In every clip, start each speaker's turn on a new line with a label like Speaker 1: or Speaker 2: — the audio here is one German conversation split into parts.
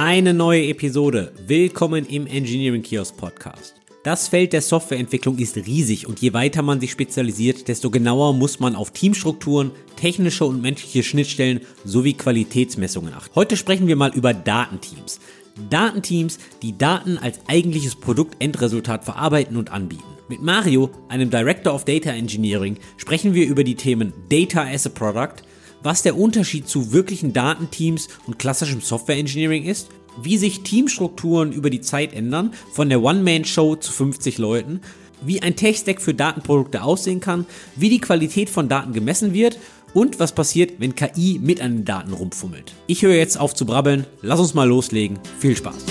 Speaker 1: Eine neue Episode. Willkommen im Engineering Kiosk Podcast. Das Feld der Softwareentwicklung ist riesig und je weiter man sich spezialisiert, desto genauer muss man auf Teamstrukturen, technische und menschliche Schnittstellen sowie Qualitätsmessungen achten. Heute sprechen wir mal über Datenteams. Datenteams, die Daten als eigentliches Produktendresultat verarbeiten und anbieten. Mit Mario, einem Director of Data Engineering, sprechen wir über die Themen Data as a Product, was der Unterschied zu wirklichen Datenteams und klassischem Software Engineering ist, wie sich Teamstrukturen über die Zeit ändern, von der One-Man-Show zu 50 Leuten, wie ein Tech-Stack für Datenprodukte aussehen kann, wie die Qualität von Daten gemessen wird und was passiert, wenn KI mit an den Daten rumfummelt. Ich höre jetzt auf zu brabbeln, lass uns mal loslegen, viel Spaß.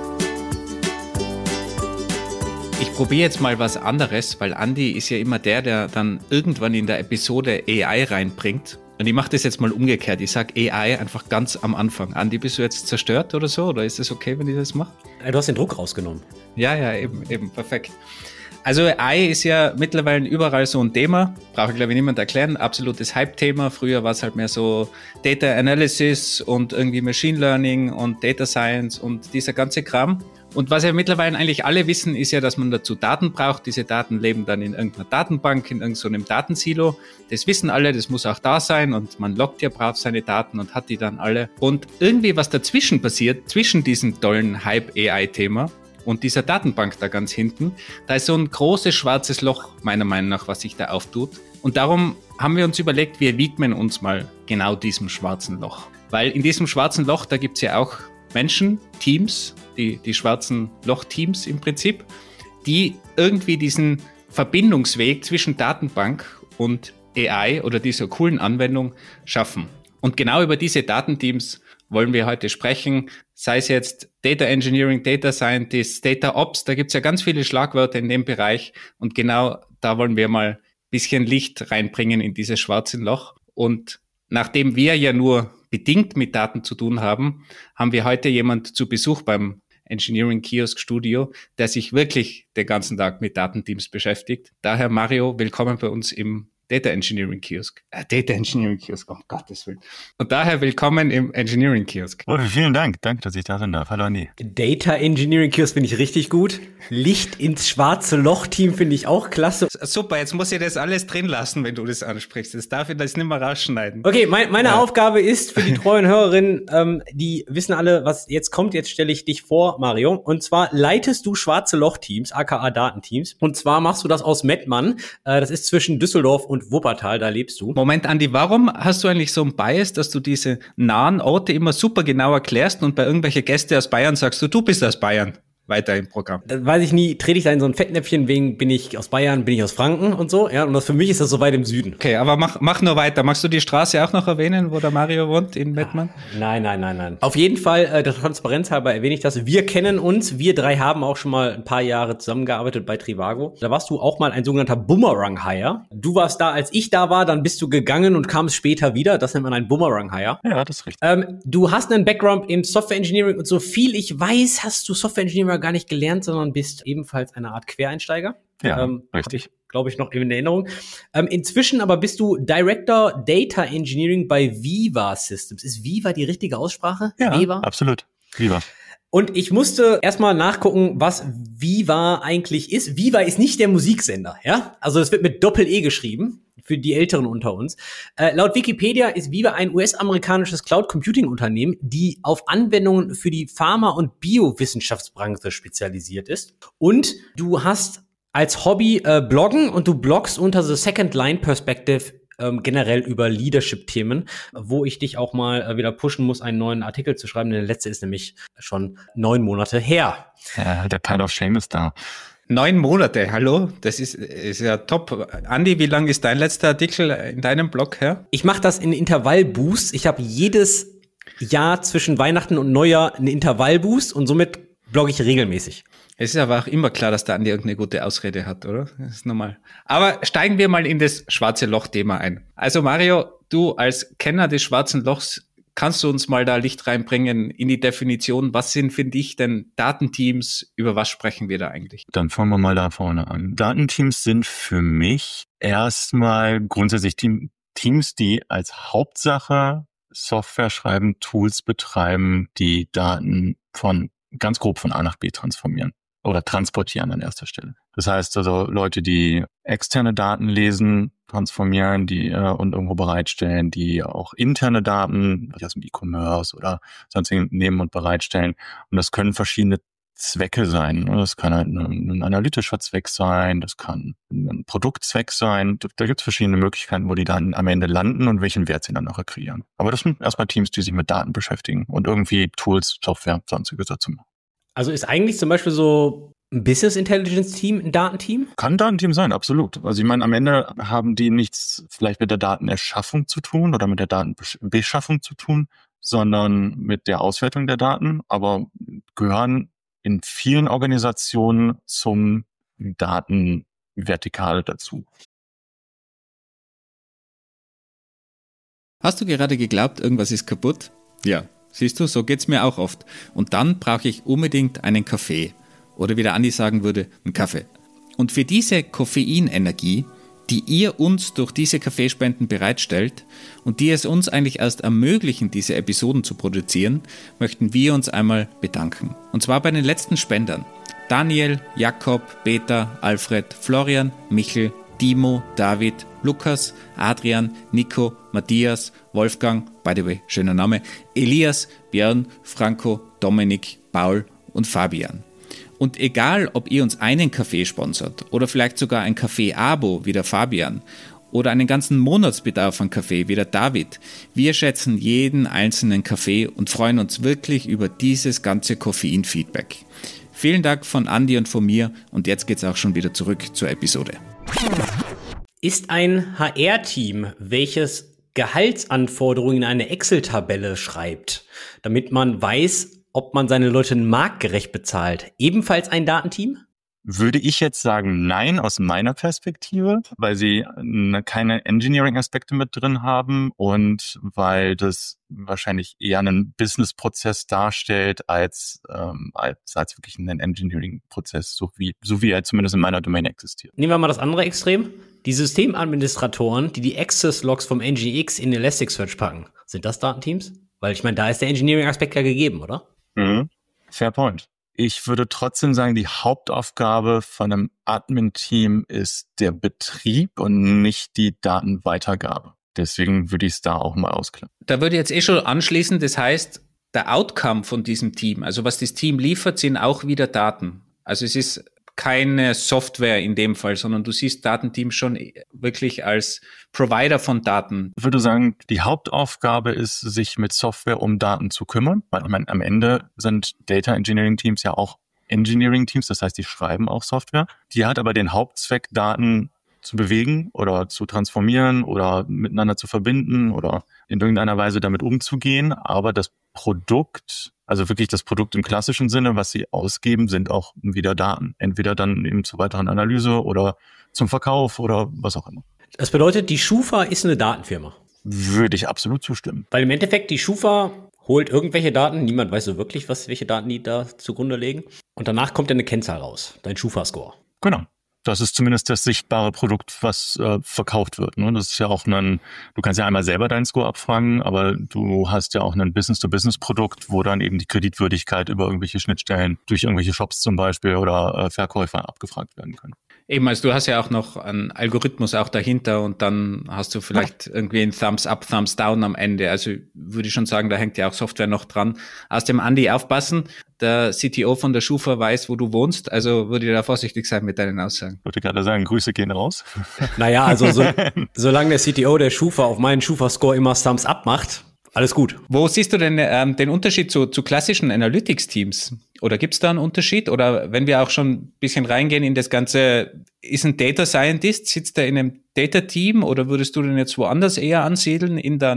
Speaker 2: Ich probiere jetzt mal was anderes, weil Andi ist ja immer der dann irgendwann in der Episode AI reinbringt. Und ich mache das jetzt mal umgekehrt. Ich sage AI einfach ganz am Anfang. Andi, bist du jetzt zerstört oder so? Oder ist es okay, wenn ich das mache?
Speaker 1: Du hast den Druck rausgenommen.
Speaker 2: Ja, eben, perfekt. Also AI ist ja mittlerweile überall so ein Thema. Brauche ich, glaube ich, niemand erklären. Absolutes Hype-Thema. Früher war es halt mehr so Data Analysis und irgendwie Machine Learning und Data Science und dieser ganze Kram. Und was ja mittlerweile eigentlich alle wissen, ist ja, dass man dazu Daten braucht. Diese Daten leben dann in irgendeiner Datenbank, in irgendeinem Datensilo. Das wissen alle, das muss auch da sein und man loggt ja brav seine Daten und hat die dann alle. Und irgendwie was dazwischen passiert, zwischen diesem tollen Hype-AI-Thema und dieser Datenbank da ganz hinten, da ist so ein großes schwarzes Loch, meiner Meinung nach, was sich da auftut. Und darum haben wir uns überlegt, wir widmen uns mal genau diesem schwarzen Loch. Weil in diesem schwarzen Loch, da gibt's ja auch Menschen, Teams, die schwarzen Loch-Teams im Prinzip, die irgendwie diesen Verbindungsweg zwischen Datenbank und AI oder dieser coolen Anwendung schaffen. Und genau über diese Datenteams wollen wir heute sprechen, sei es jetzt Data Engineering, Data Scientist, Data Ops, da gibt's ja ganz viele Schlagwörter in dem Bereich und genau da wollen wir mal ein bisschen Licht reinbringen in dieses schwarze Loch. Und nachdem wir ja nur bedingt mit Daten zu tun haben, haben wir heute jemand zu Besuch beim Engineering Kiosk Studio, der sich wirklich den ganzen Tag mit Datenteams beschäftigt. Daher Mario, willkommen bei uns im Data Engineering Kiosk. Data Engineering Kiosk, um Gottes Willen. Und daher willkommen im Engineering Kiosk.
Speaker 3: Oh, vielen Dank. Danke, dass ich da sein darf. Hallo Andi.
Speaker 1: Data Engineering Kiosk finde ich richtig gut. Licht ins schwarze Loch-Team finde ich auch klasse.
Speaker 2: Super, jetzt muss ich das alles drin lassen, wenn du das ansprichst. Jetzt darf ich das nicht mehr rausschneiden.
Speaker 1: Okay, meine Aufgabe ist für die treuen Hörerinnen, die wissen alle, was jetzt kommt. Jetzt stelle ich dich vor, Mario. Und zwar leitest du schwarze Loch-Teams, aka Datenteams. Und zwar machst du das aus Mettmann. Das ist zwischen Düsseldorf und Wuppertal, da lebst du.
Speaker 2: Moment, Andi, warum hast du eigentlich so ein Bias, dass du diese nahen Orte immer super genau erklärst und bei irgendwelche Gäste aus Bayern sagst du bist aus Bayern? Weiter im Programm.
Speaker 1: Weiß ich nie, trete ich da in so ein Fettnäpfchen, wegen bin ich aus Bayern, bin ich aus Franken und so, ja, und das für mich ist das so weit im Süden.
Speaker 2: Okay, aber mach nur weiter. Magst du die Straße auch noch erwähnen, wo der Mario wohnt, in Mettmann?
Speaker 1: Nein. Auf jeden Fall, der Transparenz halber erwähne ich das. Wir kennen uns, wir drei haben auch schon mal ein paar Jahre zusammengearbeitet bei Trivago. Da warst du auch mal ein sogenannter Boomerang-Hire. Du warst da, als ich da war, dann bist du gegangen und kamst später wieder. Das nennt man ein Boomerang-Hire.
Speaker 3: Ja, das ist richtig.
Speaker 1: Du hast einen Background im Software Engineering und so viel ich weiß, hast du Software Engineering gar nicht gelernt, sondern bist ebenfalls eine Art Quereinsteiger.
Speaker 3: Ja, richtig.
Speaker 1: Glaube ich, noch in Erinnerung. Inzwischen aber bist du Director Data Engineering bei Viva Systems. Ist Viva die richtige Aussprache?
Speaker 3: Ja,
Speaker 1: Viva?
Speaker 3: Absolut. Viva.
Speaker 1: Und ich musste erstmal nachgucken, was Viva eigentlich ist. Viva ist nicht der Musiksender, ja? Also es wird mit Doppel-E geschrieben, für die Älteren unter uns. Laut Wikipedia ist Viva ein US-amerikanisches Cloud-Computing-Unternehmen, die auf Anwendungen für die Pharma- und Biowissenschaftsbranche spezialisiert ist. Und du hast als Hobby Bloggen und du bloggst unter The Second Line Perspective generell über Leadership-Themen, wo ich dich auch mal wieder pushen muss, einen neuen Artikel zu schreiben, denn der letzte ist nämlich schon 9 Monate her.
Speaker 3: Ja, der Pile of Shame ist da.
Speaker 2: 9 Monate, hallo? Das ist ja top. Andi, wie lang ist dein letzter Artikel in deinem Blog her?
Speaker 1: Ich mache das in Intervallboost. Ich habe jedes Jahr zwischen Weihnachten und Neujahr einen Intervallboost und somit blogge ich regelmäßig.
Speaker 2: Es ist aber auch immer klar, dass der Andi irgendeine gute Ausrede hat, oder? Das ist normal. Aber steigen wir mal in das schwarze Loch-Thema ein. Also Mario, du als Kenner des schwarzen Lochs, kannst du uns mal da Licht reinbringen in die Definition? Was sind für dich denn Datenteams? Über was sprechen wir da eigentlich?
Speaker 3: Dann fangen wir mal da vorne an. Datenteams sind für mich erstmal grundsätzlich Teams, die als Hauptsache Software schreiben, Tools betreiben, die Daten ganz grob von A nach B transformieren oder transportieren an erster Stelle. Das heißt also Leute, die externe Daten lesen, transformieren, die und irgendwo bereitstellen, die auch interne Daten aus dem E-Commerce oder sonstigen nehmen und bereitstellen. Und das können verschiedene Zwecke sein. Das kann halt ein analytischer Zweck sein, das kann ein Produktzweck sein. Da gibt es verschiedene Möglichkeiten, wo die Daten am Ende landen und welchen Wert sie dann nachher kreieren. Aber das sind erstmal Teams, die sich mit Daten beschäftigen und irgendwie Tools, Software, sonstiges dazu machen.
Speaker 1: Also ist eigentlich zum Beispiel so ein Business Intelligence Team ein Datenteam?
Speaker 3: Kann ein Datenteam sein, absolut. Also ich meine, am Ende haben die nichts vielleicht mit der Datenerschaffung zu tun oder mit der Datenbeschaffung zu tun, sondern mit der Auswertung der Daten, aber gehören in vielen Organisationen zum Datenvertikal dazu.
Speaker 2: Hast du gerade geglaubt, irgendwas ist kaputt? Ja, siehst du, so geht's mir auch oft. Und dann brauche ich unbedingt einen Kaffee. Oder wie der Andi sagen würde, einen Kaffee. Und für diese Koffeinenergie, die ihr uns durch diese Kaffeespenden bereitstellt und die es uns eigentlich erst ermöglichen, diese Episoden zu produzieren, möchten wir uns einmal bedanken. Und zwar bei den letzten Spendern. Daniel, Jakob, Peter, Alfred, Florian, Michel, Timo, David, Lukas, Adrian, Nico, Matthias, Wolfgang, by the way, schöner Name, Elias, Björn, Franco, Dominik, Paul und Fabian. Und egal, ob ihr uns einen Kaffee sponsert oder vielleicht sogar ein Kaffee-Abo wie der Fabian oder einen ganzen Monatsbedarf an Kaffee wie der David, wir schätzen jeden einzelnen Kaffee und freuen uns wirklich über dieses ganze Koffein-Feedback. Vielen Dank von Andi und von mir und jetzt geht's auch schon wieder zurück zur Episode.
Speaker 1: Ist ein HR-Team, welches Gehaltsanforderungen in eine Excel-Tabelle schreibt, damit man weiß, ob man seine Leute marktgerecht bezahlt, ebenfalls ein Datenteam?
Speaker 3: Würde ich jetzt sagen, nein, aus meiner Perspektive, weil sie keine Engineering-Aspekte mit drin haben und weil das wahrscheinlich eher einen Business-Prozess darstellt als wirklich einen Engineering-Prozess, so wie er zumindest in meiner Domain existiert.
Speaker 1: Nehmen wir mal das andere Extrem. Die Systemadministratoren, die Access-Logs vom NGX in Elasticsearch packen, sind das Datenteams? Weil ich meine, da ist der Engineering-Aspekt ja gegeben, oder?
Speaker 3: Mhm. Fair point. Ich würde trotzdem sagen, die Hauptaufgabe von einem Admin-Team ist der Betrieb und nicht die Datenweitergabe. Deswegen würde ich es da auch mal ausklammern.
Speaker 2: Da würde ich jetzt schon anschließen, das heißt, der Outcome von diesem Team, also was das Team liefert, sind auch wieder Daten. Also es ist keine Software in dem Fall, sondern du siehst Datenteam schon wirklich als Provider von Daten.
Speaker 3: Ich würde sagen, die Hauptaufgabe ist, sich mit Software um Daten zu kümmern, weil ich meine, am Ende sind Data Engineering Teams ja auch Engineering Teams, das heißt, die schreiben auch Software. Die hat aber den Hauptzweck, Daten zu bewegen oder zu transformieren oder miteinander zu verbinden oder in irgendeiner Weise damit umzugehen. Aber das Produkt, also wirklich das Produkt im klassischen Sinne, was sie ausgeben, sind auch wieder Daten. Entweder dann eben zur weiteren Analyse oder zum Verkauf oder was auch immer.
Speaker 1: Das bedeutet, die Schufa ist eine Datenfirma.
Speaker 3: Würde ich absolut zustimmen.
Speaker 1: Weil im Endeffekt die Schufa holt irgendwelche Daten, niemand weiß so wirklich, welche Daten die da zugrunde legen. Und danach kommt ja eine Kennzahl raus, dein Schufa-Score.
Speaker 3: Genau. Das ist zumindest das sichtbare Produkt, was verkauft wird. Ne? Das ist ja auch du kannst ja einmal selber deinen Score abfragen, aber du hast ja auch ein Business-to-Business-Produkt, wo dann eben die Kreditwürdigkeit über irgendwelche Schnittstellen durch irgendwelche Shops zum Beispiel oder Verkäufer abgefragt werden können.
Speaker 2: Eben, also du hast ja auch noch einen Algorithmus auch dahinter und dann hast du vielleicht irgendwie ein Thumbs up, Thumbs down am Ende. Also würde ich schon sagen, da hängt ja auch Software noch dran. Aus dem Andi aufpassen, der CTO von der Schufa weiß, wo du wohnst, also würde ich da vorsichtig sein mit deinen Aussagen.
Speaker 3: Ich wollte gerade sagen, Grüße gehen raus.
Speaker 1: Naja, also solange der CTO der Schufa auf meinen Schufa-Score immer Thumbs up macht, alles gut.
Speaker 2: Wo siehst du denn den Unterschied zu klassischen Analytics-Teams? Oder gibt es da einen Unterschied? Oder wenn wir auch schon ein bisschen reingehen in das Ganze, ist ein Data Scientist, sitzt er in einem Data-Team oder würdest du den jetzt woanders eher ansiedeln,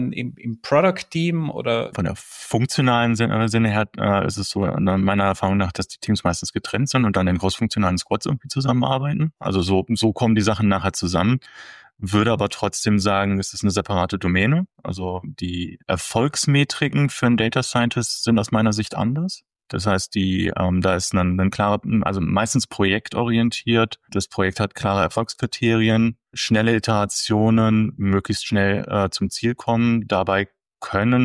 Speaker 2: im Product-Team? Oder?
Speaker 3: Von der funktionalen Sinne her ist es so, meiner Erfahrung nach, dass die Teams meistens getrennt sind und dann in großfunktionalen Squads irgendwie zusammenarbeiten. Also so kommen die Sachen nachher zusammen. Würde aber trotzdem sagen, es ist eine separate Domäne. Also die Erfolgsmetriken für einen Data Scientist sind aus meiner Sicht anders. Das heißt, da ist ein klarer, also meistens projektorientiert. Das Projekt hat klare Erfolgskriterien, schnelle Iterationen, möglichst schnell zum Ziel kommen. Dabei können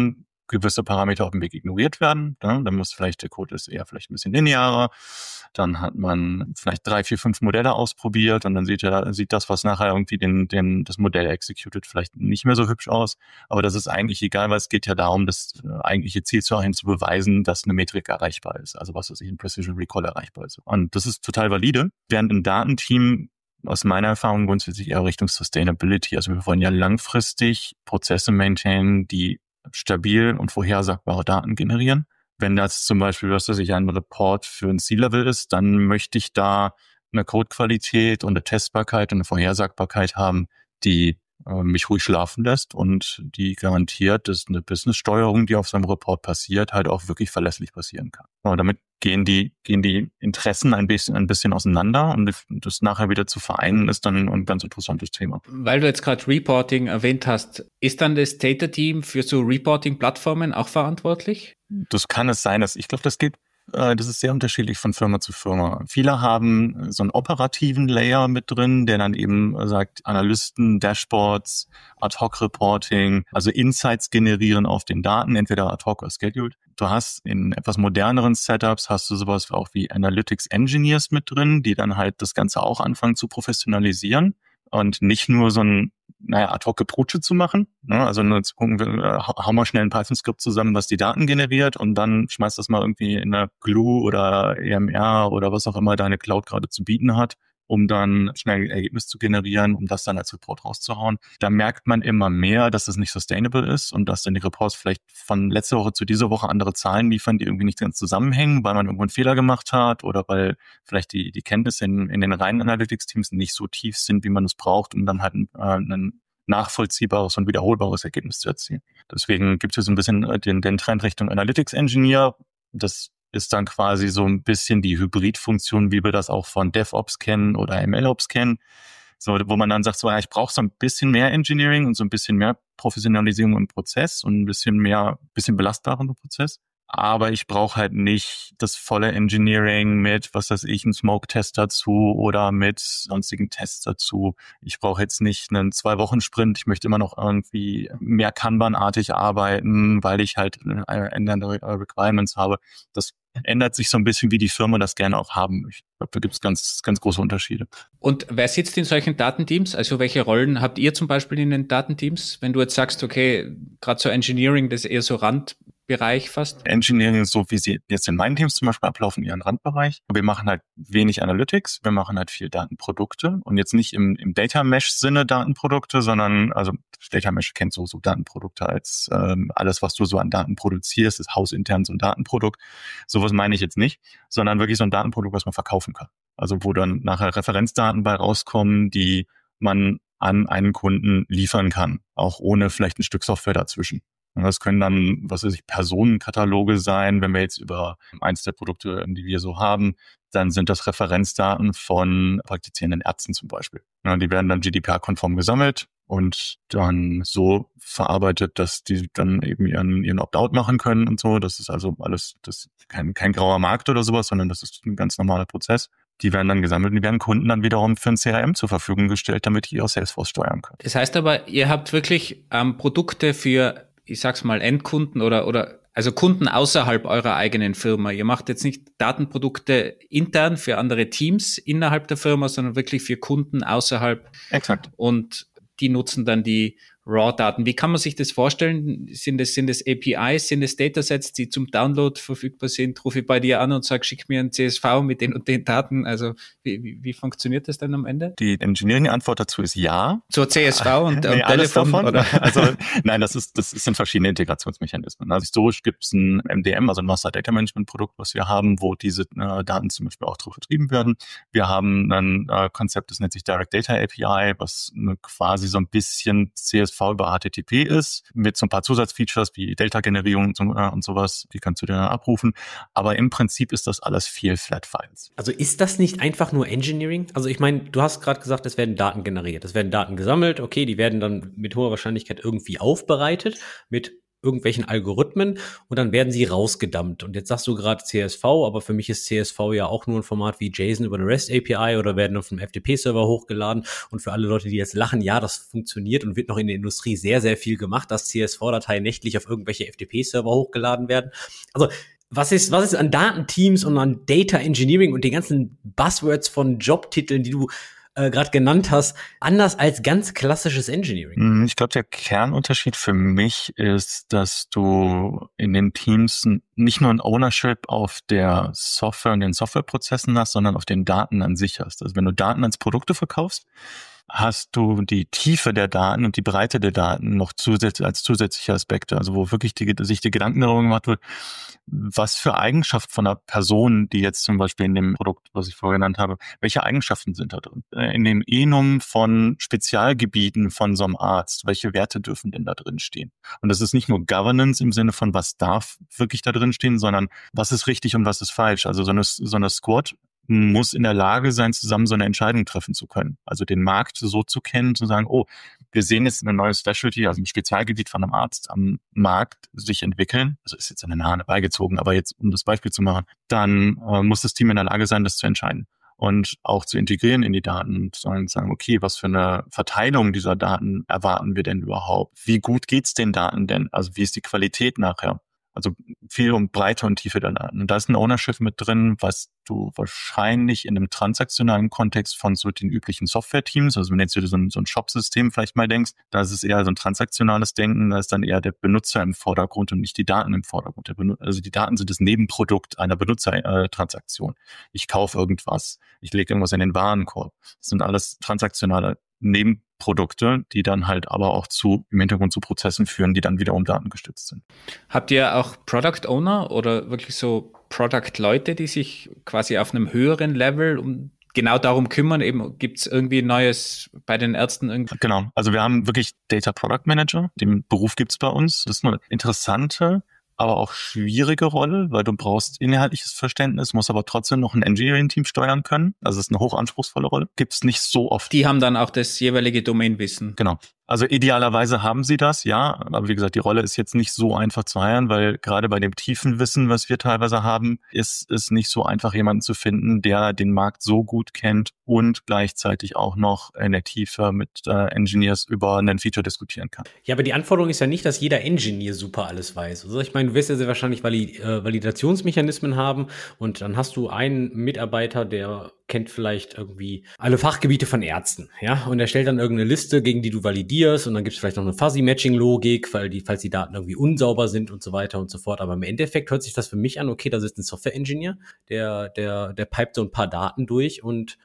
Speaker 3: gewisse Parameter auf dem Weg ignoriert werden. Ja, dann muss vielleicht der Code ist eher vielleicht ein bisschen linearer. Dann hat man vielleicht 3, 4, 5 Modelle ausprobiert und dann sieht das, was nachher irgendwie das Modell executed, vielleicht nicht mehr so hübsch aus. Aber das ist eigentlich egal, weil es geht ja darum, das eigentliche Ziel zu beweisen, dass eine Metrik erreichbar ist. Also was in Precision Recall erreichbar ist. Und das ist total valide. Während im Datenteam aus meiner Erfahrung grundsätzlich eher Richtung Sustainability. Also wir wollen ja langfristig Prozesse maintainen, die stabil und vorhersagbare Daten generieren. Wenn das zum Beispiel, ein Report für ein C-Level ist, dann möchte ich da eine Codequalität und eine Testbarkeit und eine Vorhersagbarkeit haben, die mich ruhig schlafen lässt und die garantiert, dass eine Business-Steuerung, die auf so einem Report passiert, halt auch wirklich verlässlich passieren kann. Aber damit gehen die Interessen ein bisschen auseinander und das nachher wieder zu vereinen, ist dann ein ganz interessantes Thema.
Speaker 2: Weil du jetzt gerade Reporting erwähnt hast, ist dann das Data-Team für so Reporting-Plattformen auch verantwortlich?
Speaker 3: Das kann es sein, ich glaube, das ist sehr unterschiedlich von Firma zu Firma. Viele haben so einen operativen Layer mit drin, der dann eben sagt, Analysten, Dashboards, Ad-Hoc-Reporting, also Insights generieren auf den Daten, entweder Ad-Hoc oder Scheduled. Du hast in etwas moderneren Setups hast du sowas auch wie Analytics Engineers mit drin, die dann halt das Ganze auch anfangen zu professionalisieren und nicht nur so ein Ad-Hoc-Approach zu machen. Ne? Also nur zu gucken, hauen wir schnell ein Python-Skript zusammen, was die Daten generiert und dann schmeißt das mal irgendwie in eine Glue oder EMR oder was auch immer deine Cloud gerade zu bieten hat, um dann schnell ein Ergebnis zu generieren, um das dann als Report rauszuhauen. Da merkt man immer mehr, dass es nicht sustainable ist und dass dann die Reports vielleicht von letzter Woche zu dieser Woche andere Zahlen liefern, die irgendwie nicht ganz zusammenhängen, weil man irgendwo einen Fehler gemacht hat oder weil vielleicht die Kenntnisse in den reinen Analytics-Teams nicht so tief sind, wie man es braucht, um dann halt ein nachvollziehbares und wiederholbares Ergebnis zu erzielen. Deswegen gibt es so ein bisschen den Trend Richtung Analytics Engineer. Das ist dann quasi so ein bisschen die Hybridfunktion, wie wir das auch von DevOps kennen oder MLOps kennen. So, wo man dann sagt, so, ich brauche so ein bisschen mehr Engineering und so ein bisschen mehr Professionalisierung im Prozess und ein bisschen belastbaren Prozess. Aber ich brauche halt nicht das volle Engineering mit, einem Smoke-Test dazu oder mit sonstigen Tests dazu. Ich brauche jetzt nicht einen 2-Wochen-Sprint. Ich möchte immer noch irgendwie mehr Kanban-artig arbeiten, weil ich halt ändernde Requirements habe. Das ändert sich so ein bisschen, wie die Firma das gerne auch haben möchte. Ich glaube, da gibt es ganz, ganz große Unterschiede.
Speaker 2: Und wer sitzt in solchen Datenteams? Also welche Rollen habt ihr zum Beispiel in den Datenteams? Wenn du jetzt sagst, okay, gerade so Engineering, das ist eher so Randbereich fast?
Speaker 3: Engineering, so wie sie jetzt in meinen Teams zum Beispiel ablaufen, ihren Randbereich. Wir machen halt wenig Analytics, wir machen halt viel Datenprodukte und jetzt nicht im Data Mesh-Sinne Datenprodukte, sondern, also Data Mesh kennt so Datenprodukte als alles, was du so an Daten produzierst, ist hausintern so ein Datenprodukt. Sowas meine ich jetzt nicht, sondern wirklich so ein Datenprodukt, was man verkaufen kann. Also wo dann nachher Referenzdaten bei rauskommen, die man an einen Kunden liefern kann, auch ohne vielleicht ein Stück Software dazwischen. Und das können dann, Personenkataloge sein. Wenn wir jetzt über eins der Produkte, die wir so haben, dann sind das Referenzdaten von praktizierenden Ärzten zum Beispiel. Ja, die werden dann GDPR-konform gesammelt und dann so verarbeitet, dass die dann eben ihren Opt-out machen können und so. Das ist also alles, das ist kein grauer Markt oder sowas, sondern das ist ein ganz normaler Prozess. Die werden dann gesammelt und die werden Kunden dann wiederum für ein CRM zur Verfügung gestellt, damit die ihre Salesforce steuern können.
Speaker 2: Das heißt aber, ihr habt wirklich Produkte für, ich sag's mal, Endkunden oder also Kunden außerhalb eurer eigenen Firma. Ihr macht jetzt nicht Datenprodukte intern für andere Teams innerhalb der Firma, sondern wirklich für Kunden außerhalb.
Speaker 3: Exakt.
Speaker 2: Und die nutzen dann die RAW-Daten. Wie kann man sich das vorstellen? Sind es APIs, sind es Datasets, die zum Download verfügbar sind? Rufe ich bei dir an und sage, schick mir ein CSV mit den und den Daten. Also wie funktioniert das dann am Ende?
Speaker 3: Die Engineering-Antwort dazu ist ja.
Speaker 2: Zur CSV und
Speaker 3: nee, alles
Speaker 2: Telefon?
Speaker 3: Davon?
Speaker 2: Oder?
Speaker 3: Also nein, das sind verschiedene Integrationsmechanismen. Also historisch gibt es ein MDM, also ein Master Data Management Produkt, was wir haben, wo diese Daten zum Beispiel auch drauf vertrieben werden. Wir haben ein Konzept, das nennt sich Direct Data API, was quasi so ein bisschen CSV über HTTP ist, mit so ein paar Zusatzfeatures wie Delta-Generierung und sowas, die kannst du dir dann abrufen. Aber im Prinzip ist das alles viel Flat-Files.
Speaker 1: Also ist das nicht einfach nur Engineering? Also ich meine, du hast gerade gesagt, es werden Daten generiert, es werden Daten gesammelt, okay, die werden dann mit hoher Wahrscheinlichkeit irgendwie aufbereitet, mit irgendwelchen Algorithmen und dann werden sie rausgedumpt. Und jetzt sagst du gerade CSV, aber für mich ist CSV ja auch nur ein Format wie JSON über eine REST API oder werden auf einem FTP-Server hochgeladen. Und für alle Leute, die jetzt lachen, ja, das funktioniert und wird noch in der Industrie sehr, sehr viel gemacht, dass CSV-Dateien nächtlich auf irgendwelche FTP-Server hochgeladen werden. Also was ist an Datenteams und an Data Engineering und den ganzen Buzzwords von Jobtiteln, die du gerade genannt hast, anders als ganz klassisches Engineering?
Speaker 3: Ich glaube, der Kernunterschied für mich ist, dass du in den Teams nicht nur ein Ownership auf der Software und den Softwareprozessen hast, sondern auf den Daten an sich hast. Also wenn du Daten als Produkte verkaufst, hast du die Tiefe der Daten und die Breite der Daten noch als zusätzliche Aspekte, also wo wirklich sich die Gedanken darüber gemacht wird, was für Eigenschaften von einer Person, die jetzt zum Beispiel in dem Produkt, was ich vorher genannt habe, welche Eigenschaften sind da drin? In dem Enum von Spezialgebieten von so einem Arzt, welche Werte dürfen denn da drin stehen? Und das ist nicht nur Governance im Sinne von, was darf wirklich da drin stehen, sondern was ist richtig und was ist falsch. Also so eine Squad muss in der Lage sein, zusammen so eine Entscheidung treffen zu können. Also den Markt so zu kennen, zu sagen, oh, wir sehen jetzt eine neue Specialty, also ein Spezialgebiet von einem Arzt am Markt sich entwickeln. Also ist jetzt eine Nahne beigezogen, aber jetzt, um das Beispiel zu machen, dann muss das Team in der Lage sein, das zu entscheiden. Und auch zu integrieren in die Daten und sagen, okay, was für eine Verteilung dieser Daten erwarten wir denn überhaupt? Wie gut geht's den Daten denn? Also wie ist die Qualität nachher? Also viel um Breite und Tiefe der Daten. Und da ist ein Ownership mit drin, was du wahrscheinlich in einem transaktionalen Kontext von so den üblichen Software-Teams, also wenn du jetzt wieder so ein Shop-System vielleicht mal denkst, da ist es eher so ein transaktionales Denken, da ist dann eher der Benutzer im Vordergrund und nicht die Daten im Vordergrund. Also die Daten sind das Nebenprodukt einer Benutzertransaktion. Ich kaufe irgendwas, ich lege irgendwas in den Warenkorb. Das sind alles transaktionale Nebenprodukte, die dann halt aber auch im Hintergrund zu Prozessen führen, die dann wiederum datengestützt sind.
Speaker 2: Habt ihr auch Product Owner oder wirklich so Product-Leute, die sich quasi auf einem höheren Level genau darum kümmern? Eben, gibt es irgendwie Neues bei den Ärzten? Irgendwie?
Speaker 3: Genau, also wir haben wirklich Data Product Manager, den Beruf gibt's bei uns. Das ist eine interessante, aber auch schwierige Rolle, weil du brauchst inhaltliches Verständnis, musst aber trotzdem noch ein Engineering-Team steuern können. Also es ist eine hochanspruchsvolle Rolle. Gibt's nicht so oft.
Speaker 2: Die haben dann auch das jeweilige Domainwissen.
Speaker 3: Genau. Also idealerweise haben sie das, ja. Aber wie gesagt, die Rolle ist jetzt nicht so einfach zu heiren, weil gerade bei dem tiefen Wissen, was wir teilweise haben, ist es nicht so einfach, jemanden zu finden, der den Markt so gut kennt und gleichzeitig auch noch in der Tiefe mit Engineers über einen Feature diskutieren kann.
Speaker 1: Ja, aber die Anforderung ist ja nicht, dass jeder Engineer super alles weiß. Also ich meine, du wirst ja sehr wahrscheinlich Validationsmechanismen haben und dann hast du einen Mitarbeiter, der kennt vielleicht irgendwie alle Fachgebiete von Ärzten, ja, und er stellt dann irgendeine Liste, gegen die du validierst und dann gibt es vielleicht noch eine Fuzzy-Matching-Logik, falls die Daten irgendwie unsauber sind und so weiter und so fort. Aber im Endeffekt hört sich das für mich an, okay, da sitzt ein Software-Engineer, der pipet so ein paar Daten durch und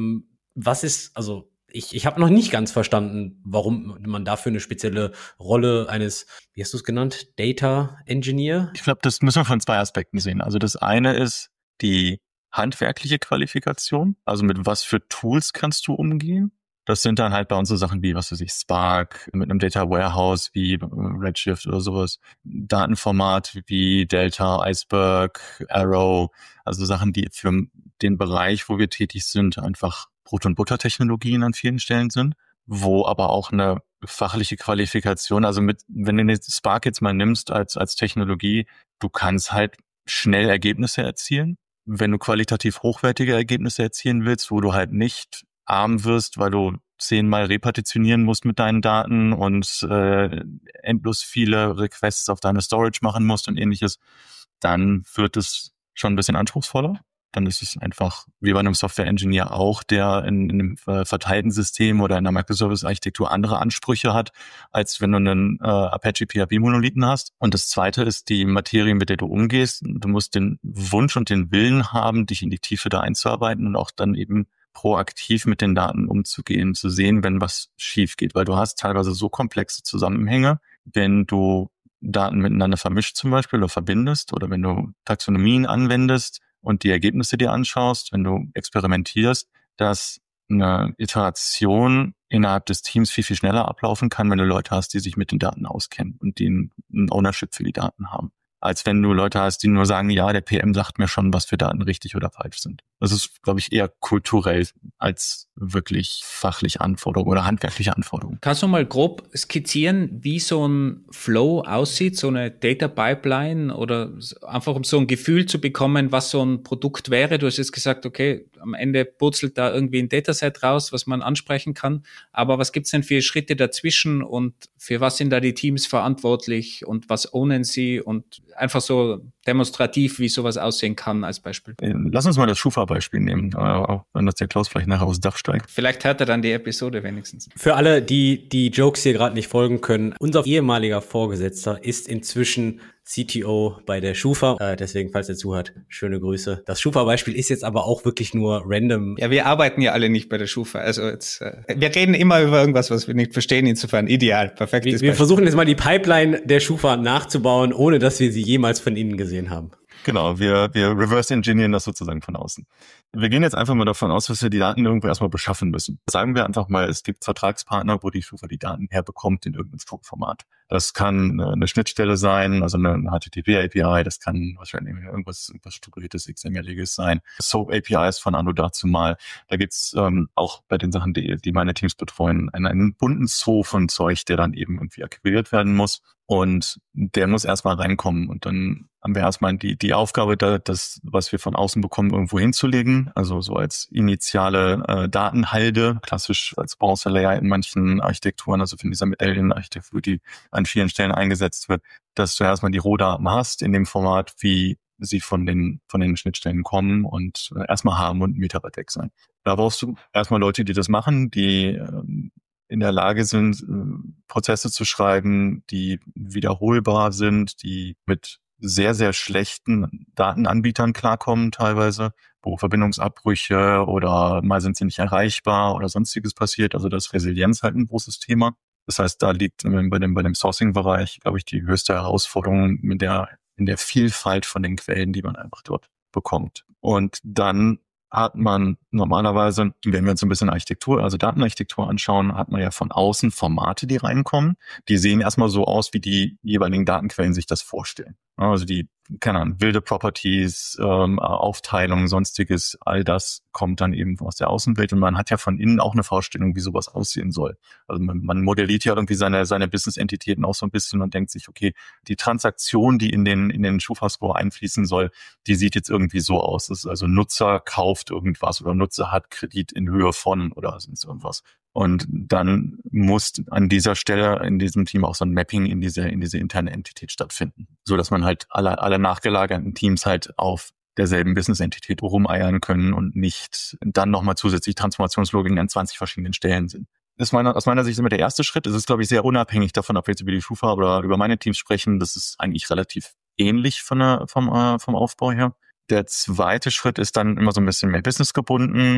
Speaker 1: ich habe noch nicht ganz verstanden, warum man dafür eine spezielle Rolle eines, wie hast du es genannt, Data Engineer?
Speaker 3: Ich glaube, das müssen wir von zwei Aspekten sehen. Also das eine ist die handwerkliche Qualifikation, also mit was für Tools kannst du umgehen? Das sind dann halt bei uns so Sachen wie, was weiß ich, Spark, mit einem Data Warehouse wie Redshift oder sowas, Datenformat wie Delta, Iceberg, Arrow, also Sachen, die für den Bereich, wo wir tätig sind, einfach Brot- und Butter-Technologien an vielen Stellen sind, wo aber auch eine fachliche Qualifikation, also wenn du den Spark jetzt mal nimmst als Technologie, du kannst halt schnell Ergebnisse erzielen. Wenn du qualitativ hochwertige Ergebnisse erzielen willst, wo du halt nicht arm wirst, weil du 10-mal repartitionieren musst mit deinen Daten und endlos viele Requests auf deine Storage machen musst und ähnliches, dann wird es schon ein bisschen anspruchsvoller. Dann ist es einfach wie bei einem Software-Engineer auch, der in einem verteilten System oder in einer Microservice-Architektur andere Ansprüche hat, als wenn du einen Apache PHP-Monolithen hast. Und das Zweite ist die Materie, mit der du umgehst. Du musst den Wunsch und den Willen haben, dich in die Tiefe da einzuarbeiten und auch dann eben proaktiv mit den Daten umzugehen, zu sehen, wenn was schief geht. Weil du hast teilweise so komplexe Zusammenhänge, wenn du Daten miteinander vermischt zum Beispiel oder verbindest oder wenn du Taxonomien anwendest, und die Ergebnisse dir anschaust, wenn du experimentierst, dass eine Iteration innerhalb des Teams viel, viel schneller ablaufen kann, wenn du Leute hast, die sich mit den Daten auskennen und die ein Ownership für die Daten haben. als wenn du Leute hast, die nur sagen, ja, der PM sagt mir schon, was für Daten richtig oder falsch sind. Das ist, glaube ich, eher kulturell als wirklich fachliche Anforderungen oder handwerkliche Anforderungen.
Speaker 2: Kannst du mal grob skizzieren, wie so ein Flow aussieht, so eine Data Pipeline, oder einfach um so ein Gefühl zu bekommen, was so ein Produkt wäre? Du hast jetzt gesagt, okay, am Ende purzelt da irgendwie ein Dataset raus, was man ansprechen kann. Aber was gibt's denn für Schritte dazwischen und für was sind da die Teams verantwortlich und was ownen sie, und einfach so demonstrativ, wie sowas aussehen kann als Beispiel?
Speaker 3: Lass uns mal das Schufa-Beispiel nehmen, auch wenn das der Klaus vielleicht nachher aufs Dach steigt.
Speaker 2: Vielleicht hört er dann die Episode wenigstens.
Speaker 1: Für alle, die die Jokes hier gerade nicht folgen können, unser ehemaliger Vorgesetzter ist inzwischen CTO bei der Schufa. Deswegen, falls er zuhört, schöne Grüße. Das Schufa-Beispiel ist jetzt aber auch wirklich nur random.
Speaker 2: Ja, wir arbeiten ja alle nicht bei der Schufa. Also jetzt, wir reden immer über irgendwas, was wir nicht verstehen. Insofern ideal, perfektes
Speaker 1: Wir versuchen jetzt mal die Pipeline der Schufa nachzubauen, ohne dass wir sie jemals von innen gesehen haben.
Speaker 3: Genau, wir reverse engineeren das sozusagen von außen. Wir gehen jetzt einfach mal davon aus, dass wir die Daten irgendwo erstmal beschaffen müssen. Sagen wir einfach mal, es gibt Vertragspartner, wo die Schufa die Daten herbekommt in irgendeinem Format. Das kann eine Schnittstelle sein, also eine HTTP-API, das kann wahrscheinlich irgendwas strukturiertes, XML-iges sein. SOAP-APIs von anno dazu mal. Da gibt's auch bei den Sachen, die meine Teams betreuen, einen bunten Zoo von Zeug, der dann eben irgendwie akquiriert werden muss. Und der muss erstmal reinkommen. Und dann haben wir erstmal die Aufgabe, das, was wir von außen bekommen, irgendwo hinzulegen. Also so als initiale Datenhalde, klassisch als Bronze-Layer in manchen Architekturen, also in dieser Medallion-Architektur, die an vielen Stellen eingesetzt wird, dass du erstmal die Rohdaten hast in dem Format, wie sie von den Schnittstellen kommen, und erstmal haben und Meterbatek sein. Da brauchst du erstmal Leute, die das machen, die in der Lage sind, Prozesse zu schreiben, die wiederholbar sind, die mit sehr, sehr schlechten Datenanbietern klarkommen teilweise, wo Verbindungsabbrüche oder mal sind sie nicht erreichbar oder sonstiges passiert. Also da ist Resilienz halt ein großes Thema. Das heißt, da liegt bei dem Sourcing-Bereich, glaube ich, die höchste Herausforderung in der Vielfalt von den Quellen, die man einfach dort bekommt. Und dann hat man normalerweise, wenn wir uns ein bisschen Architektur, also Datenarchitektur anschauen, hat man ja von außen Formate, die reinkommen. Die sehen erstmal so aus, wie die jeweiligen Datenquellen sich das vorstellen. Also die, keine Ahnung, wilde Properties, Aufteilung, sonstiges, all das kommt dann eben aus der Außenwelt, und man hat ja von innen auch eine Vorstellung, wie sowas aussehen soll. Also man modelliert ja irgendwie seine Business-Entitäten auch so ein bisschen und denkt sich, okay, die Transaktion, die in den Schufa-Score einfließen soll, die sieht jetzt irgendwie so aus. Das ist also Nutzer kauft irgendwas oder Nutzer hat Kredit in Höhe von oder sonst irgendwas. Und dann muss an dieser Stelle in diesem Team auch so ein Mapping in diese interne Entität stattfinden, so dass man halt alle nachgelagerten Teams halt auf derselben Business-Entität rumeiern können und nicht dann nochmal zusätzlich Transformationslogiken an 20 verschiedenen Stellen sind. Das ist aus meiner Sicht immer der erste Schritt. Es ist, glaube ich, sehr unabhängig davon, ob wir jetzt über die Schufa oder über meine Teams sprechen. Das ist eigentlich relativ ähnlich vom Aufbau her. Der zweite Schritt ist dann immer so ein bisschen mehr businessgebunden.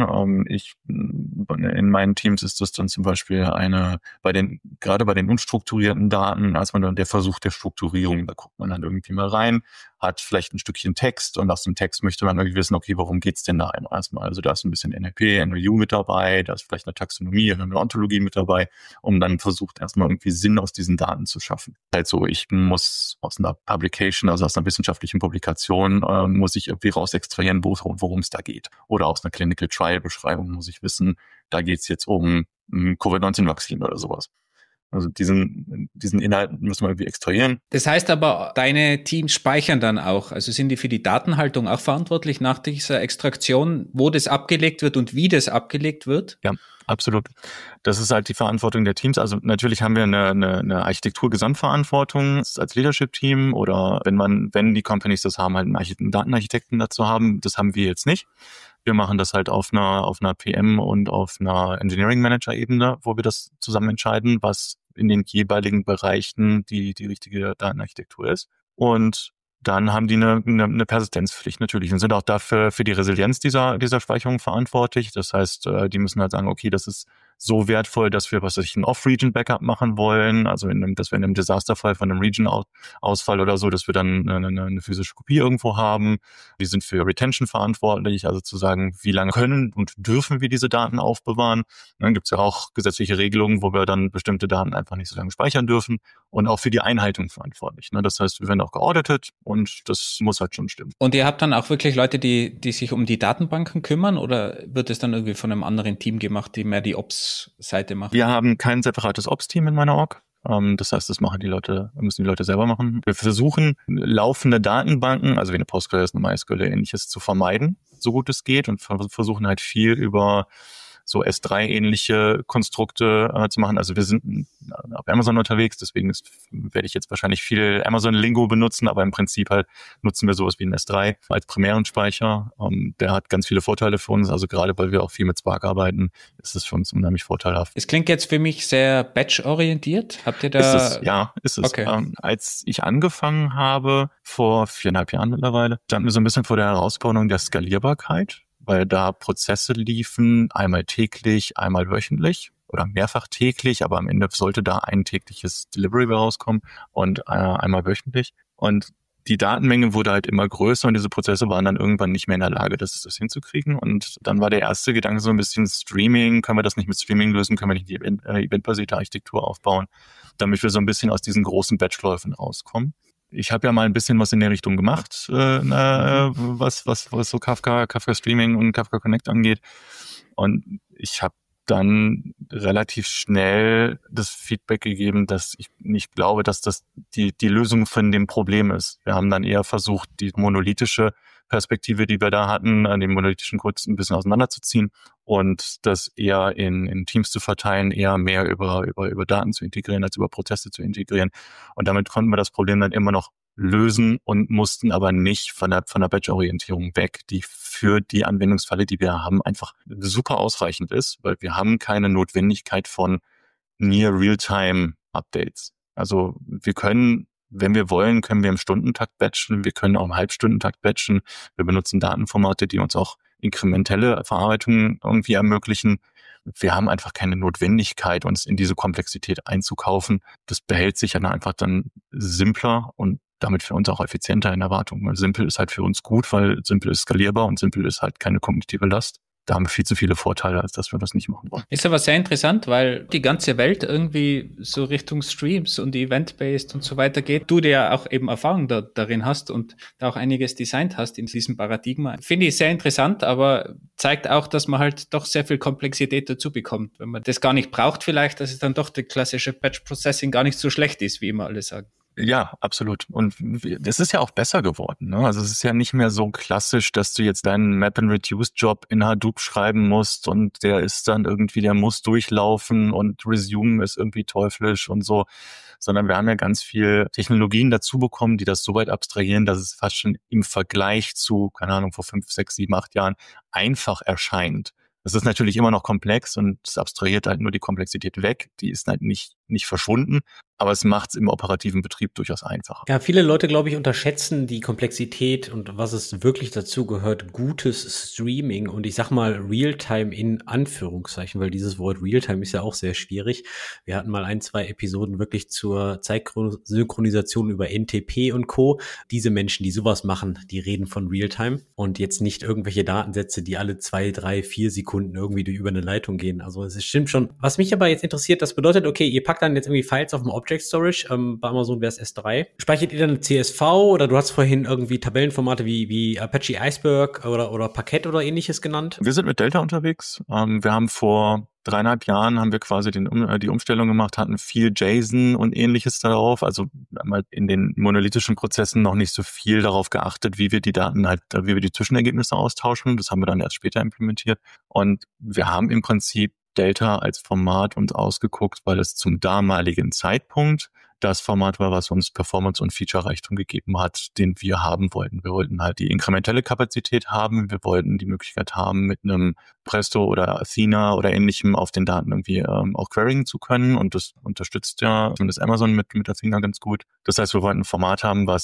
Speaker 3: In meinen Teams ist das dann zum Beispiel gerade bei den unstrukturierten Daten, als man dann der Versuch der Strukturierung, da guckt man dann irgendwie mal rein, hat vielleicht ein Stückchen Text, und aus dem Text möchte man irgendwie wissen, okay, worum geht's denn da erstmal? Also da ist ein bisschen NLP, NLU mit dabei, da ist vielleicht eine Taxonomie, eine Ontologie mit dabei, um dann versucht erstmal irgendwie Sinn aus diesen Daten zu schaffen. Also ich muss aus einer Publication, also aus einer wissenschaftlichen Publikation, muss ich irgendwie raus extrahieren, worum es da geht. Oder aus einer Clinical Trial Beschreibung muss ich wissen, da geht's jetzt um Covid-19-Vakzin oder sowas. Also diesen Inhalt müssen wir irgendwie extrahieren.
Speaker 2: Das heißt aber, deine Teams speichern dann auch, also sind die für die Datenhaltung auch verantwortlich nach dieser Extraktion, wo das abgelegt wird und wie das abgelegt wird?
Speaker 3: Ja, absolut. Das ist halt die Verantwortung der Teams. Also natürlich haben wir eine Architektur-Gesamtverantwortung als Leadership-Team, oder wenn die Companies das haben, halt einen Datenarchitekten dazu haben. Das haben wir jetzt nicht. Wir machen das halt auf einer PM und auf einer Engineering-Manager-Ebene, wo wir das zusammen entscheiden, was in den jeweiligen Bereichen die richtige Datenarchitektur ist. Und dann haben die eine Persistenzpflicht natürlich und sind auch dafür für die Resilienz dieser Speicherung verantwortlich. Das heißt, die müssen halt sagen, okay, das ist so wertvoll, dass wir, ein Off-Region-Backup machen wollen, also dass wir in einem Desasterfall von einem Region-Ausfall oder so, dass wir dann eine physische Kopie irgendwo haben. Die sind für Retention verantwortlich, also zu sagen, wie lange können und dürfen wir diese Daten aufbewahren. Dann gibt es ja auch gesetzliche Regelungen, wo wir dann bestimmte Daten einfach nicht so lange speichern dürfen, und auch für die Einhaltung verantwortlich. Das heißt, wir werden auch geauditet und das muss halt schon stimmen.
Speaker 2: Und ihr habt dann auch wirklich Leute, die sich um die Datenbanken kümmern, oder wird es dann irgendwie von einem anderen Team gemacht, die mehr die Ops-Seite macht?
Speaker 3: Wir haben kein separates Ops-Team in meiner Org. Das heißt, müssen die Leute selber machen. Wir versuchen, laufende Datenbanken, also wie eine Postgres, eine MySQL, ähnliches, zu vermeiden, so gut es geht, und versuchen halt viel über so S3-ähnliche Konstrukte zu machen. Also wir sind auf Amazon unterwegs, deswegen werde ich jetzt wahrscheinlich viel Amazon-Lingo benutzen, aber im Prinzip halt nutzen wir sowas wie ein S3 als primären Speicher. Der hat ganz viele Vorteile für uns, also gerade weil wir auch viel mit Spark arbeiten, ist es für uns unheimlich vorteilhaft.
Speaker 2: Es klingt jetzt für mich sehr batch-orientiert. Habt ihr da...
Speaker 3: Ist es.
Speaker 2: Okay.
Speaker 3: Als ich angefangen habe, vor 4,5 Jahren mittlerweile, standen wir so ein bisschen vor der Herausforderung der Skalierbarkeit, weil da Prozesse liefen, einmal täglich, einmal wöchentlich oder mehrfach täglich, aber am Ende sollte da ein tägliches Delivery rauskommen und einmal wöchentlich. Und die Datenmenge wurde halt immer größer und diese Prozesse waren dann irgendwann nicht mehr in der Lage, das hinzukriegen. Und dann war der erste Gedanke so ein bisschen Streaming. Können wir das nicht mit Streaming lösen? Können wir nicht die eventbasierte Architektur aufbauen, damit wir so ein bisschen aus diesen großen Batchläufen rauskommen? Ich habe ja mal ein bisschen was in der Richtung gemacht, was so Kafka Streaming und Kafka Connect angeht. Und ich habe dann relativ schnell das Feedback gegeben, dass ich nicht glaube, dass das die Lösung von dem Problem ist. Wir haben dann eher versucht, die monolithische Perspektive, die wir da hatten, den monolithischen Code ein bisschen auseinanderzuziehen und das eher in Teams zu verteilen, eher mehr über Daten zu integrieren, als über Prozesse zu integrieren. Und damit konnten wir das Problem dann immer noch lösen und mussten aber nicht von der Batch-Orientierung weg, die für die Anwendungsfälle, die wir haben, einfach super ausreichend ist, weil wir haben keine Notwendigkeit von Near-Real-Time-Updates. Also wir können, wenn wir wollen, können wir im Stundentakt batchen, wir können auch im Halbstundentakt batchen. Wir benutzen Datenformate, die uns auch inkrementelle Verarbeitung irgendwie ermöglichen. Wir haben einfach keine Notwendigkeit, uns in diese Komplexität einzukaufen. Das behält sich dann simpler und damit für uns auch effizienter in Erwartung. Weil simpel ist halt für uns gut, weil simpel ist skalierbar und simpel ist halt keine kognitive Last. Da haben wir viel zu viele Vorteile, als dass wir das nicht machen wollen.
Speaker 2: Ist aber sehr interessant, weil die ganze Welt irgendwie so Richtung Streams und Event-based und so weiter geht. Du, der ja auch eben Erfahrung darin hast und da auch einiges designt hast in diesem Paradigma. Finde ich sehr interessant, aber zeigt auch, dass man halt doch sehr viel Komplexität dazu bekommt. Wenn man das gar nicht braucht vielleicht, dass es dann doch der klassische Batch-Processing gar nicht so schlecht ist, wie immer alle sagen.
Speaker 3: Ja, absolut. Und es ist ja auch besser geworden, ne? Also es ist ja nicht mehr so klassisch, dass du jetzt deinen Map-and-Reduce-Job in Hadoop schreiben musst und der muss durchlaufen und Resume ist irgendwie teuflisch und so, sondern wir haben ja ganz viel Technologien dazu bekommen, die das so weit abstrahieren, dass es fast schon im Vergleich zu, keine Ahnung, vor 5, 6, 7, 8 Jahren einfach erscheint. Das ist natürlich immer noch komplex und es abstrahiert halt nur die Komplexität weg. Die ist halt nicht verschwunden, aber es macht es im operativen Betrieb durchaus einfacher.
Speaker 1: Ja, viele Leute, glaube ich, unterschätzen die Komplexität und was es wirklich dazu gehört, gutes Streaming und ich sag mal Realtime in Anführungszeichen, weil dieses Wort Realtime ist ja auch sehr schwierig. Wir hatten mal 1, 2 Episoden wirklich zur Zeitsynchronisation über NTP und Co. Diese Menschen, die sowas machen, die reden von Realtime und jetzt nicht irgendwelche Datensätze, die alle 2, 3, 4 Sekunden irgendwie über eine Leitung gehen. Also es stimmt schon. Was mich aber jetzt interessiert, das bedeutet, okay, ihr packt dann jetzt irgendwie Files auf dem Object Storage, bei Amazon wäre es S3. Speichert ihr dann CSV oder du hast vorhin irgendwie Tabellenformate wie Apache Iceberg oder Parquet oder ähnliches genannt?
Speaker 3: Wir sind mit Delta unterwegs. Wir haben vor 3,5 Jahren haben wir quasi die Umstellung gemacht, hatten viel JSON und ähnliches darauf. Also haben halt in den monolithischen Prozessen noch nicht so viel darauf geachtet, wie wir die Zwischenergebnisse austauschen. Das haben wir dann erst später implementiert. Und wir haben im Prinzip Delta als Format uns ausgeguckt, weil es zum damaligen Zeitpunkt das Format war, was uns Performance und Feature-Reichtum gegeben hat, den wir haben wollten. Wir wollten halt die inkrementelle Kapazität haben. Wir wollten die Möglichkeit haben, mit einem Presto oder Athena oder ähnlichem auf den Daten irgendwie auch queryen zu können. Und das unterstützt ja zumindest Amazon mit Athena ganz gut. Das heißt, wir wollten ein Format haben, was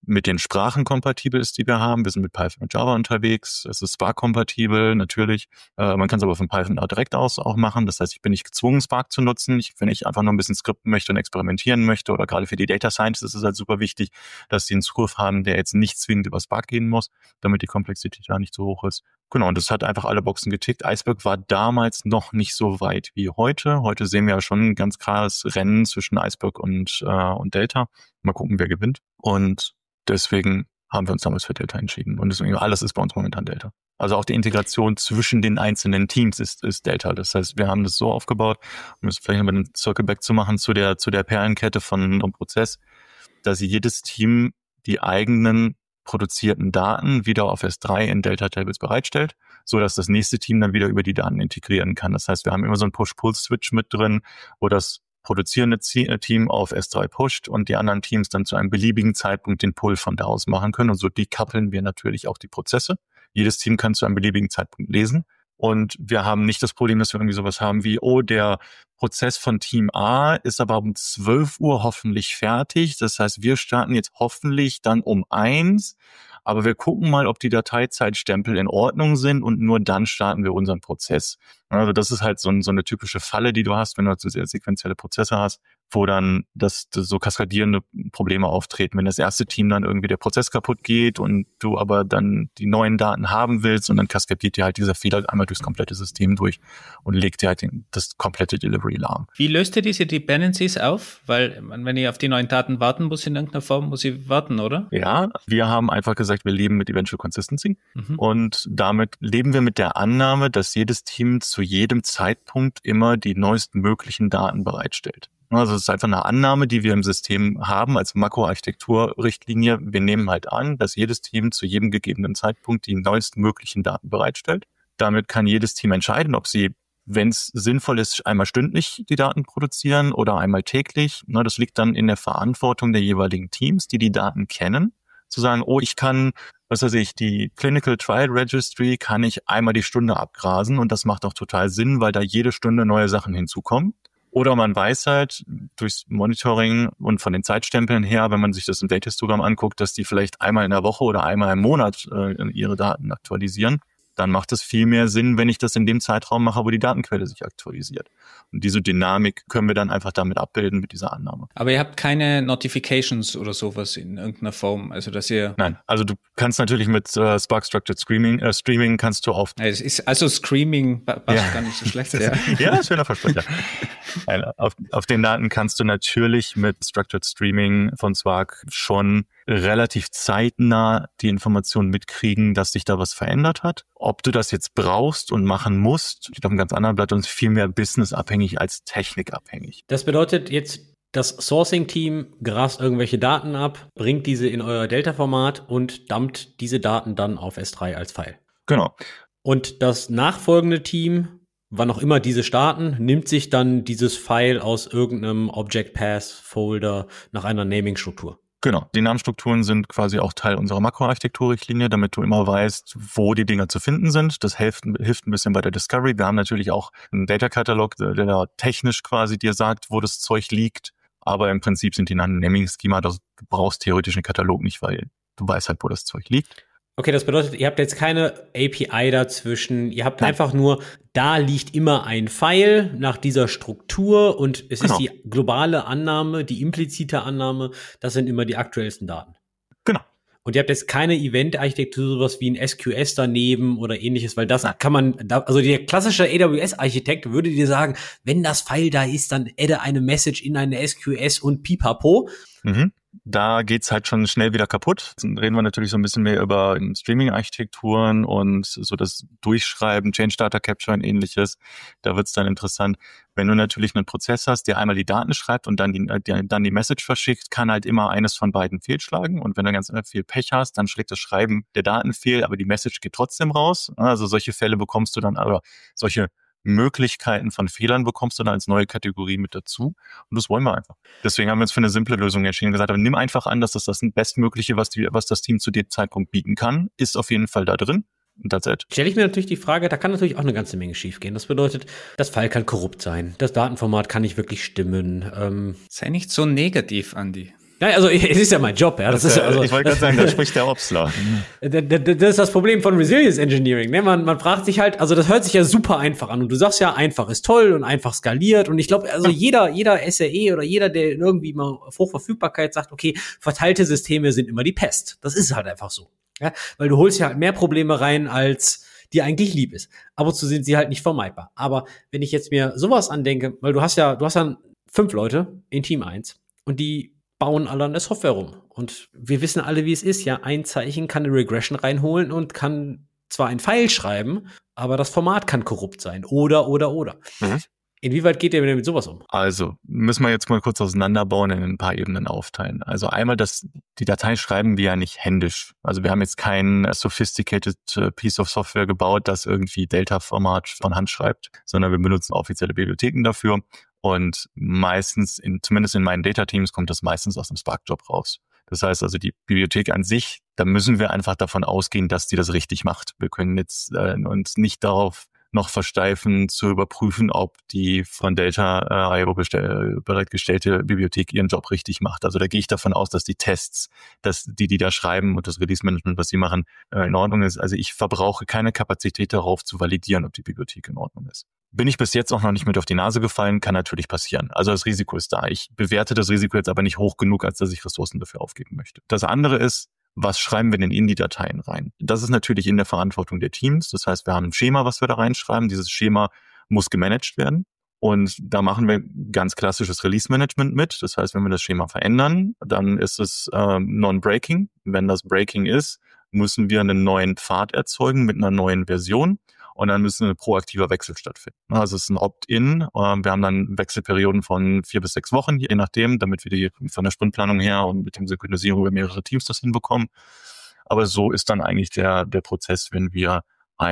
Speaker 3: mit den Sprachen kompatibel ist, die wir haben. Wir sind mit Python und Java unterwegs. Es ist Spark-kompatibel, natürlich. Man kann es aber von Python auch direkt aus auch machen. Das heißt, ich bin nicht gezwungen, Spark zu nutzen. Wenn ich einfach nur ein bisschen skripten möchte und experimentieren möchte, oder gerade für die Data Scientists ist es halt super wichtig, dass sie einen Zugriff haben, der jetzt nicht zwingend über Spark gehen muss, damit die Komplexität da nicht so hoch ist. Genau, und das hat einfach alle Boxen getickt. Iceberg war damals noch nicht so weit wie heute. Heute sehen wir ja schon ein ganz klares Rennen zwischen Iceberg und Delta. Mal gucken, wer gewinnt. Und deswegen haben wir uns damals für Delta entschieden. Und deswegen, alles ist bei uns momentan Delta. Also auch die Integration zwischen den einzelnen Teams ist Delta. Das heißt, wir haben das so aufgebaut, um es vielleicht mal einen Circle Back zu machen zu der Perlenkette von einem Prozess, dass jedes Team die eigenen produzierten Daten wieder auf S3 in Delta Tables bereitstellt, so dass das nächste Team dann wieder über die Daten integrieren kann. Das heißt, wir haben immer so einen Push-Pull-Switch mit drin, wo das produzierende Team auf S3 pusht und die anderen Teams dann zu einem beliebigen Zeitpunkt den Pull von da aus machen können. Und so dekoppeln wir natürlich auch die Prozesse. Jedes Team kann zu einem beliebigen Zeitpunkt lesen. Und wir haben nicht das Problem, dass wir irgendwie sowas haben wie, der Prozess von Team A ist aber um 12 Uhr hoffentlich fertig. Das heißt, wir starten jetzt hoffentlich dann um 1, aber wir gucken mal, ob die Dateizeitstempel in Ordnung sind und nur dann starten wir unseren Prozess. Also das ist halt so eine typische Falle, die du hast, wenn du so sehr sequenzielle Prozesse hast, wo dann das so kaskadierende Probleme auftreten. Wenn das erste Team dann irgendwie der Prozess kaputt geht und du aber dann die neuen Daten haben willst und dann kaskadiert dir halt dieser Fehler einmal durchs komplette System durch und legt dir halt das komplette Delivery lahm.
Speaker 2: Wie löst ihr diese Dependencies auf? Weil wenn ich auf die neuen Daten warten muss in irgendeiner Form, muss ich warten, oder?
Speaker 3: Ja, wir haben einfach gesagt, wir leben mit Eventual Consistency und damit leben wir mit der Annahme, dass jedes Team zu jedem Zeitpunkt immer die neuestmöglichen Daten bereitstellt. Also es ist einfach eine Annahme, die wir im System haben als Makroarchitekturrichtlinie. Wir nehmen halt an, dass jedes Team zu jedem gegebenen Zeitpunkt die neuestmöglichen Daten bereitstellt. Damit kann jedes Team entscheiden, ob sie, wenn es sinnvoll ist, einmal stündlich die Daten produzieren oder einmal täglich. Das liegt dann in der Verantwortung der jeweiligen Teams, die Daten kennen, zu sagen, ich kann, die Clinical Trial Registry kann ich einmal die Stunde abgrasen und das macht auch total Sinn, weil da jede Stunde neue Sachen hinzukommen. Oder man weiß halt durchs Monitoring und von den Zeitstempeln her, wenn man sich das im Data-Histogramm anguckt, dass die vielleicht einmal in der Woche oder einmal im Monat ihre Daten aktualisieren. Dann macht es viel mehr Sinn, wenn ich das in dem Zeitraum mache, wo die Datenquelle sich aktualisiert. Und diese Dynamik können wir dann einfach damit abbilden mit dieser Annahme.
Speaker 2: Aber ihr habt keine Notifications oder sowas in irgendeiner Form, also dass ihr...
Speaker 3: Nein, also du kannst natürlich mit Spark Structured Streaming kannst du auf...
Speaker 2: Es ist also Streaming passt gar nicht so schlecht.
Speaker 3: Ja, schöner Versprecher. Auf den Daten kannst du natürlich mit Structured Streaming von Spark schon relativ zeitnah die Informationen mitkriegen, dass sich da was verändert hat. Ob du das jetzt brauchst und machen musst, steht auf einem ganz anderen Blatt und ist viel mehr businessabhängig als technikabhängig.
Speaker 1: Das bedeutet jetzt, das Sourcing-Team grast irgendwelche Daten ab, bringt diese in euer Delta-Format und dumpt diese Daten dann auf S3 als File.
Speaker 3: Genau.
Speaker 1: Und das nachfolgende Team, wann auch immer diese starten, nimmt sich dann dieses File aus irgendeinem Object Path Folder nach einer Naming-Struktur.
Speaker 3: Genau. Die Namenstrukturen sind quasi auch Teil unserer Makroarchitekturrichtlinie, damit du immer weißt, wo die Dinger zu finden sind. Das hilft ein bisschen bei der Discovery. Wir haben natürlich auch einen Data-Katalog, der technisch quasi dir sagt, wo das Zeug liegt. Aber im Prinzip sind die Naming-Schema, du brauchst theoretisch einen Katalog nicht, weil du weißt halt, wo das Zeug liegt.
Speaker 1: Okay, das bedeutet, ihr habt jetzt keine API dazwischen. Ihr habt einfach nur, da liegt immer ein File nach dieser Struktur und es ist die globale Annahme, die implizite Annahme, das sind immer die aktuellsten Daten.
Speaker 3: Genau.
Speaker 1: Und ihr habt jetzt keine Event-Architektur, sowas wie ein SQS daneben oder ähnliches, weil das kann man, also der klassische AWS-Architekt würde dir sagen, wenn das File da ist, dann adde eine Message in eine SQS und pipapo.
Speaker 3: Da geht's halt schon schnell wieder kaputt. Dann reden wir natürlich so ein bisschen mehr über Streaming-Architekturen und so das Durchschreiben, Change Data Capture und ähnliches. Da wird's dann interessant. Wenn du natürlich einen Prozess hast, der einmal die Daten schreibt und dann die Message verschickt, kann halt immer eines von beiden fehlschlagen. Und wenn du ganz viel Pech hast, dann schlägt das Schreiben der Daten fehl, aber die Message geht trotzdem raus. Also solche Fälle bekommst du dann, aber solche Möglichkeiten von Fehlern bekommst du dann als neue Kategorie mit dazu. Und das wollen wir einfach. Deswegen haben wir uns für eine simple Lösung entschieden und gesagt, aber nimm einfach an, dass das Bestmögliche, was das Team zu dem Zeitpunkt bieten kann, ist auf jeden Fall da drin. Und that's it.
Speaker 1: Stelle ich mir natürlich die Frage, da kann natürlich auch eine ganze Menge schiefgehen. Das bedeutet, das File kann korrupt sein. Das Datenformat kann nicht wirklich stimmen.
Speaker 2: Sei nicht so negativ, Andi.
Speaker 1: Ja, also es ist ja mein Job, ja. Das ist ja, also,
Speaker 3: ich wollte gerade sagen, da spricht der Opsler.
Speaker 1: Das ist das Problem von Resilience Engineering. Ne? Man fragt sich halt, also das hört sich ja super einfach an. Und du sagst ja, einfach ist toll und einfach skaliert. Und ich glaube, also jeder SRE oder jeder, der irgendwie mal auf Hochverfügbarkeit sagt, okay, verteilte Systeme sind immer die Pest. Das ist halt einfach so. Ja? Weil du holst ja halt mehr Probleme rein, als dir eigentlich lieb ist. Ab und zu sind sie halt nicht vermeidbar. Aber wenn ich jetzt mir sowas andenke, weil du hast ja 5 Leute in Team 1 und die bauen alle an der Software rum. Und wir wissen alle, wie es ist. Ja, ein Zeichen kann eine Regression reinholen und kann zwar ein Pfeil schreiben, aber das Format kann korrupt sein. Oder. Mhm. Inwieweit geht ihr denn mit sowas um?
Speaker 3: Also, müssen wir jetzt mal kurz auseinanderbauen und in ein paar Ebenen aufteilen. Also einmal, die Datei schreiben wir ja nicht händisch. Also wir haben jetzt kein sophisticated piece of software gebaut, das irgendwie Delta-Format von Hand schreibt, sondern wir benutzen offizielle Bibliotheken dafür. Und meistens, zumindest in meinen Data-Teams, kommt das meistens aus dem Spark-Job raus. Das heißt also, die Bibliothek an sich, da müssen wir einfach davon ausgehen, dass die das richtig macht. Wir können jetzt uns nicht darauf noch versteifen, zu überprüfen, ob die von Delta.io bereitgestellte Bibliothek ihren Job richtig macht. Also da gehe ich davon aus, dass die Tests, dass die da schreiben und das Release-Management, was sie machen, in Ordnung ist. Also ich verbrauche keine Kapazität darauf, zu validieren, ob die Bibliothek in Ordnung ist. Bin ich bis jetzt auch noch nicht mit auf die Nase gefallen, kann natürlich passieren. Also das Risiko ist da. Ich bewerte das Risiko jetzt aber nicht hoch genug, als dass ich Ressourcen dafür aufgeben möchte. Das andere ist, was schreiben wir denn in die Dateien rein? Das ist natürlich in der Verantwortung der Teams. Das heißt, wir haben ein Schema, was wir da reinschreiben. Dieses Schema muss gemanagt werden. Und da machen wir ganz klassisches Release-Management mit. Das heißt, wenn wir das Schema verändern, dann ist es non-breaking. Wenn das breaking ist, müssen wir einen neuen Pfad erzeugen mit einer neuen Version. Und dann müssen ein proaktiver Wechsel stattfinden. Also es ist ein Opt-in. Wir haben dann Wechselperioden von 4 bis 6 Wochen, je nachdem, damit wir die von der Sprintplanung her und mit dem Synchronisierung über mehrere Teams das hinbekommen. Aber so ist dann eigentlich der Prozess, wenn wir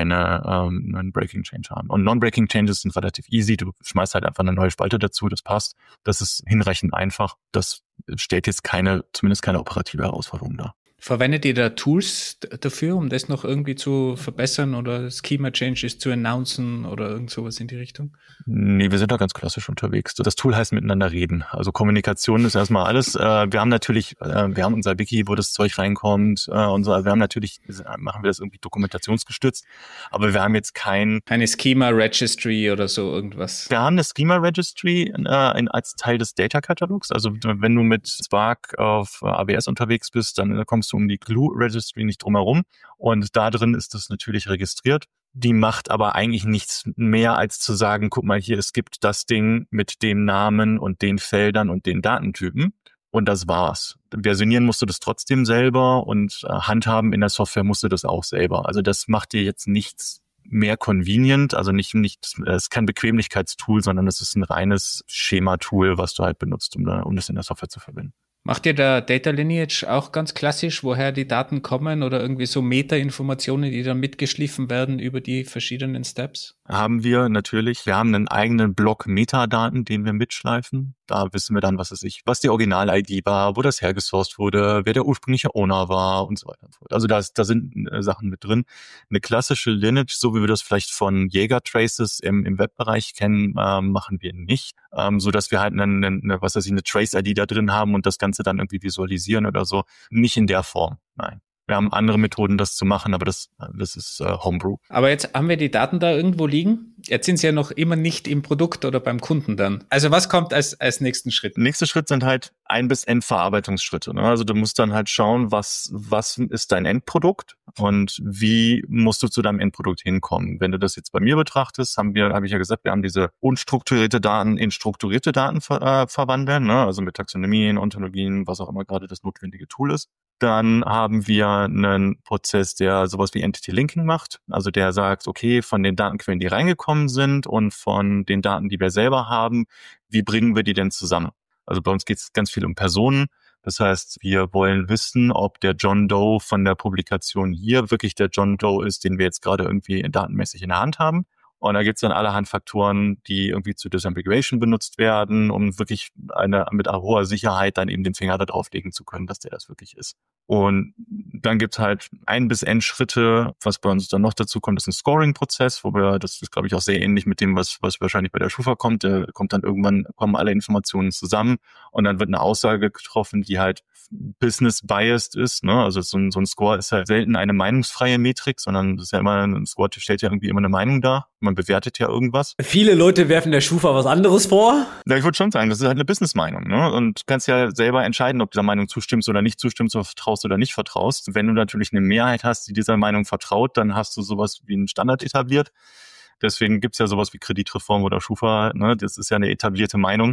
Speaker 3: einen Breaking Change haben. Und Non-Breaking Changes sind relativ easy. Du schmeißt halt einfach eine neue Spalte dazu, das passt. Das ist hinreichend einfach. Das stellt jetzt zumindest keine operative Herausforderung dar.
Speaker 2: Verwendet ihr da Tools dafür, um das noch irgendwie zu verbessern oder Schema-Changes zu announcen oder irgend sowas in die Richtung?
Speaker 3: Nee, wir sind da ganz klassisch unterwegs. Das Tool heißt miteinander reden. Also Kommunikation ist erstmal alles. Wir haben unser Wiki, wo das Zeug reinkommt und so. Also machen wir das irgendwie dokumentationsgestützt, aber wir haben jetzt keine
Speaker 2: Schema-Registry oder so irgendwas.
Speaker 3: Wir haben eine Schema-Registry als Teil des Data-Katalogs. Also wenn du mit Spark auf AWS unterwegs bist, dann kommst du um die Glue-Registry nicht drum herum. Und da drin ist das natürlich registriert. Die macht aber eigentlich nichts mehr, als zu sagen, guck mal hier, es gibt das Ding mit dem Namen und den Feldern und den Datentypen. Und das war's. Versionieren musst du das trotzdem selber und handhaben in der Software musst du das auch selber. Also das macht dir jetzt nichts mehr convenient, also es ist kein Bequemlichkeitstool, sondern es ist ein reines Schema-Tool, was du halt benutzt, um das in der Software zu verbinden.
Speaker 2: Macht ihr da Data Lineage auch ganz klassisch, woher die Daten kommen oder irgendwie so Meta-Informationen, die dann mitgeschliffen werden über die verschiedenen Steps?
Speaker 3: Haben wir natürlich. Wir haben einen eigenen Block Metadaten, den wir mitschleifen. Da wissen wir dann, was die Original-ID war, wo das hergesourced wurde, wer der ursprüngliche Owner war und so weiter und so fort. Also da sind Sachen mit drin. Eine klassische Lineage, so wie wir das vielleicht von Jaeger-Traces im Webbereich kennen, machen wir nicht. So dass wir halt eine Trace-ID da drin haben und das Ganze dann irgendwie visualisieren oder so. Nicht in der Form, nein. Wir haben andere Methoden, das zu machen, aber das ist Homebrew.
Speaker 2: Aber jetzt haben wir die Daten da irgendwo liegen. Jetzt sind sie ja noch immer nicht im Produkt oder beim Kunden dann. Also was kommt als nächsten Schritt?
Speaker 3: Nächster Schritt sind halt Ein- bis Endverarbeitungsschritte. Ne? Also du musst dann halt schauen, was ist dein Endprodukt und wie musst du zu deinem Endprodukt hinkommen. Wenn du das jetzt bei mir betrachtest, habe ich ja gesagt, wir haben diese unstrukturierte Daten in strukturierte Daten verwandeln, ne? Also mit Taxonomien, Ontologien, was auch immer gerade das notwendige Tool ist. Dann haben wir einen Prozess, der sowas wie Entity Linking macht. Also der sagt, okay, von den Datenquellen, die reingekommen sind und von den Daten, die wir selber haben, wie bringen wir die denn zusammen? Also bei uns geht es ganz viel um Personen. Das heißt, wir wollen wissen, ob der John Doe von der Publikation hier wirklich der John Doe ist, den wir jetzt gerade irgendwie datenmäßig in der Hand haben. Und da gibt's dann allerhand Faktoren, die irgendwie zur Disambiguation benutzt werden, um wirklich mit hoher Sicherheit dann eben den Finger da drauflegen zu können, dass der das wirklich ist. Und dann gibt's halt 1 bis N Schritte, was bei uns dann noch dazu kommt, ist ein Scoring-Prozess, das ist, glaube ich, auch sehr ähnlich mit dem, was wahrscheinlich bei der Schufa kommt. Da kommt dann irgendwann, kommen alle Informationen zusammen und dann wird eine Aussage getroffen, die halt business-biased ist, ne? Also so ein Score ist halt selten eine meinungsfreie Metrik, sondern das ist ja immer, ein Score stellt ja irgendwie immer eine Meinung dar. Man bewertet ja irgendwas.
Speaker 1: Viele Leute werfen der Schufa was anderes vor.
Speaker 3: Ja, ich würde schon sagen, das ist halt eine Business-Meinung, ne? Und du kannst ja selber entscheiden, ob du dieser Meinung zustimmst oder nicht zustimmst, oder vertraust oder nicht vertraust. Wenn du natürlich eine Mehrheit hast, die dieser Meinung vertraut, dann hast du sowas wie einen Standard etabliert. Deswegen gibt's ja sowas wie Kreditreform oder Schufa, ne? Das ist ja eine etablierte Meinung,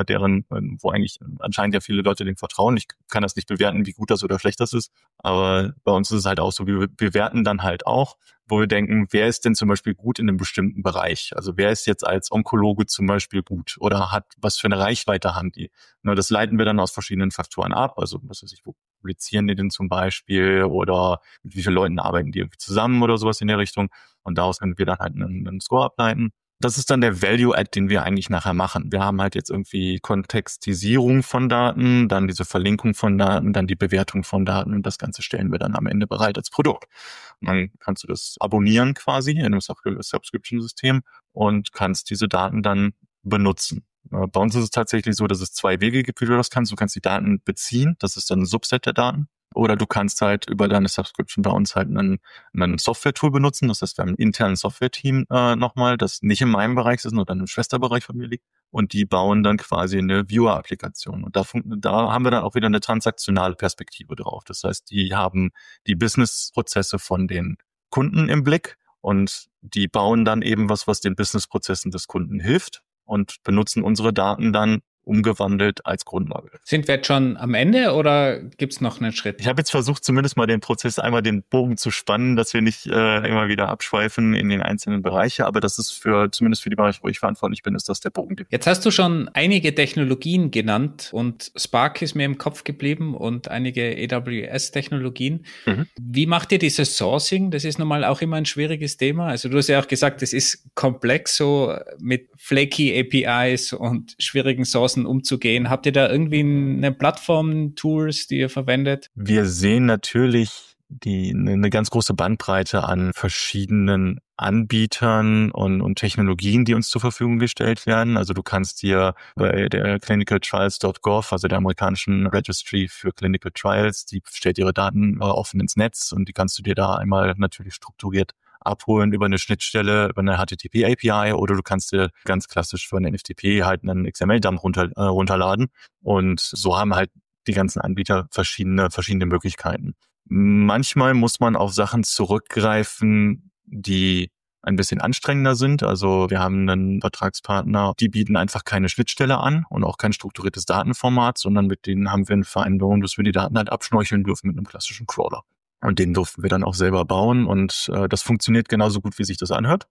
Speaker 3: wo eigentlich anscheinend ja viele Leute dem vertrauen. Ich kann das nicht bewerten, wie gut das oder schlecht das ist. Aber bei uns ist es halt auch so, wir bewerten dann halt auch, wo wir denken, wer ist denn zum Beispiel gut in einem bestimmten Bereich? Also wer ist jetzt als Onkologe zum Beispiel gut oder was für eine Reichweite haben die? Ne, das leiten wir dann aus verschiedenen Faktoren ab. Also was weiß ich, wo publizieren die denn zum Beispiel oder mit wie vielen Leuten arbeiten die irgendwie zusammen oder sowas in der Richtung. Und daraus können wir dann halt einen Score ableiten. Das ist dann der Value-Add, den wir eigentlich nachher machen. Wir haben halt jetzt irgendwie Kontextisierung von Daten, dann diese Verlinkung von Daten, dann die Bewertung von Daten und das Ganze stellen wir dann am Ende bereit als Produkt. Und dann kannst du das abonnieren quasi in einem Subscription-System und kannst diese Daten dann benutzen. Bei uns ist es tatsächlich so, dass es 2 Wege gibt, wie du das kannst. Du kannst die Daten beziehen, das ist dann ein Subset der Daten. Oder du kannst halt über deine Subscription bei uns halt ein Software-Tool benutzen. Das heißt, wir haben ein internes Software-Team nochmal, das nicht in meinem Bereich ist, sondern im Schwesterbereich von mir liegt. Und die bauen dann quasi eine Viewer-Applikation. Und da haben wir dann auch wieder eine transaktionale Perspektive drauf. Das heißt, die haben die Business-Prozesse von den Kunden im Blick und die bauen dann eben was den Business-Prozessen des Kunden hilft und benutzen unsere Daten dann umgewandelt als Grundlage.
Speaker 2: Sind wir jetzt schon am Ende oder gibt's noch einen Schritt?
Speaker 3: Ich habe jetzt versucht, zumindest mal den Prozess einmal den Bogen zu spannen, dass wir nicht immer wieder abschweifen in den einzelnen Bereiche, aber das ist zumindest für die Bereiche, wo ich verantwortlich bin, ist das der Bogen.
Speaker 2: Jetzt hast du schon einige Technologien genannt und Spark ist mir im Kopf geblieben und einige AWS-Technologien. Mhm. Wie macht ihr dieses Sourcing? Das ist nun mal auch immer ein schwieriges Thema. Also du hast ja auch gesagt, es ist komplex so mit flaky APIs und schwierigen Sourcen umzugehen. Habt ihr da irgendwie eine Plattform, Tools, die ihr verwendet?
Speaker 3: Wir sehen natürlich eine ganz große Bandbreite an verschiedenen Anbietern und Technologien, die uns zur Verfügung gestellt werden. Also du kannst dir bei der clinicaltrials.gov, also der amerikanischen Registry für Clinical Trials, die stellt ihre Daten offen ins Netz und die kannst du dir da einmal natürlich strukturiert abholen über eine Schnittstelle, über eine HTTP-API oder du kannst dir ganz klassisch für einen FTP halt einen XML-Dump runterladen und so haben halt die ganzen Anbieter verschiedene Möglichkeiten. Manchmal muss man auf Sachen zurückgreifen, die ein bisschen anstrengender sind. Also wir haben einen Vertragspartner, die bieten einfach keine Schnittstelle an und auch kein strukturiertes Datenformat, sondern mit denen haben wir eine Vereinbarung, dass wir die Daten halt abschnorcheln dürfen mit einem klassischen Crawler. Und den durften wir dann auch selber bauen und das funktioniert genauso gut, wie sich das anhört.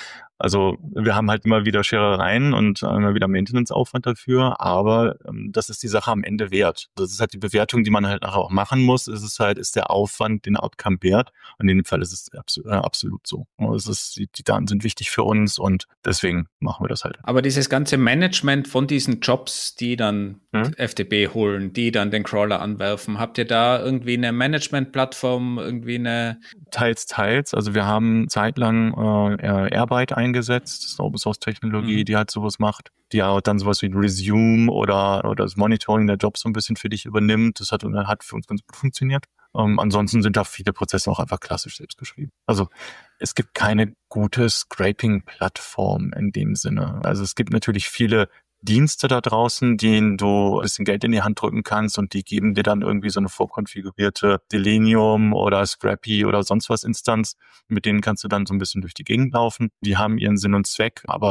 Speaker 3: Also wir haben halt immer wieder Scherereien und immer wieder Maintenance-Aufwand dafür, aber das ist die Sache am Ende wert. Das ist halt die Bewertung, die man halt nachher auch machen muss. Ist der Aufwand den Outcome wert? Und in dem Fall ist es absolut so. Die Daten sind wichtig für uns und deswegen machen wir das halt.
Speaker 2: Aber dieses ganze Management von diesen Jobs, die dann FTP holen, die dann den Crawler anwerfen, habt ihr da irgendwie eine Management-Plattform, irgendwie eine?
Speaker 3: Teils. Also wir haben zeitlang Airbyte eingesetzt, das ist eine Open-Source-Technologie, die halt sowas macht, die auch dann sowas wie ein Resume oder das Monitoring der Jobs so ein bisschen für dich übernimmt. Das hat für uns ganz gut funktioniert. Ansonsten sind da viele Prozesse auch einfach klassisch selbst geschrieben. Also es gibt keine gute Scraping-Plattform in dem Sinne. Also es gibt natürlich viele Dienste da draußen, denen du ein bisschen Geld in die Hand drücken kannst und die geben dir dann irgendwie so eine vorkonfigurierte Selenium oder Scrappy oder sonst was Instanz. Mit denen kannst du dann so ein bisschen durch die Gegend laufen. Die haben ihren Sinn und Zweck, aber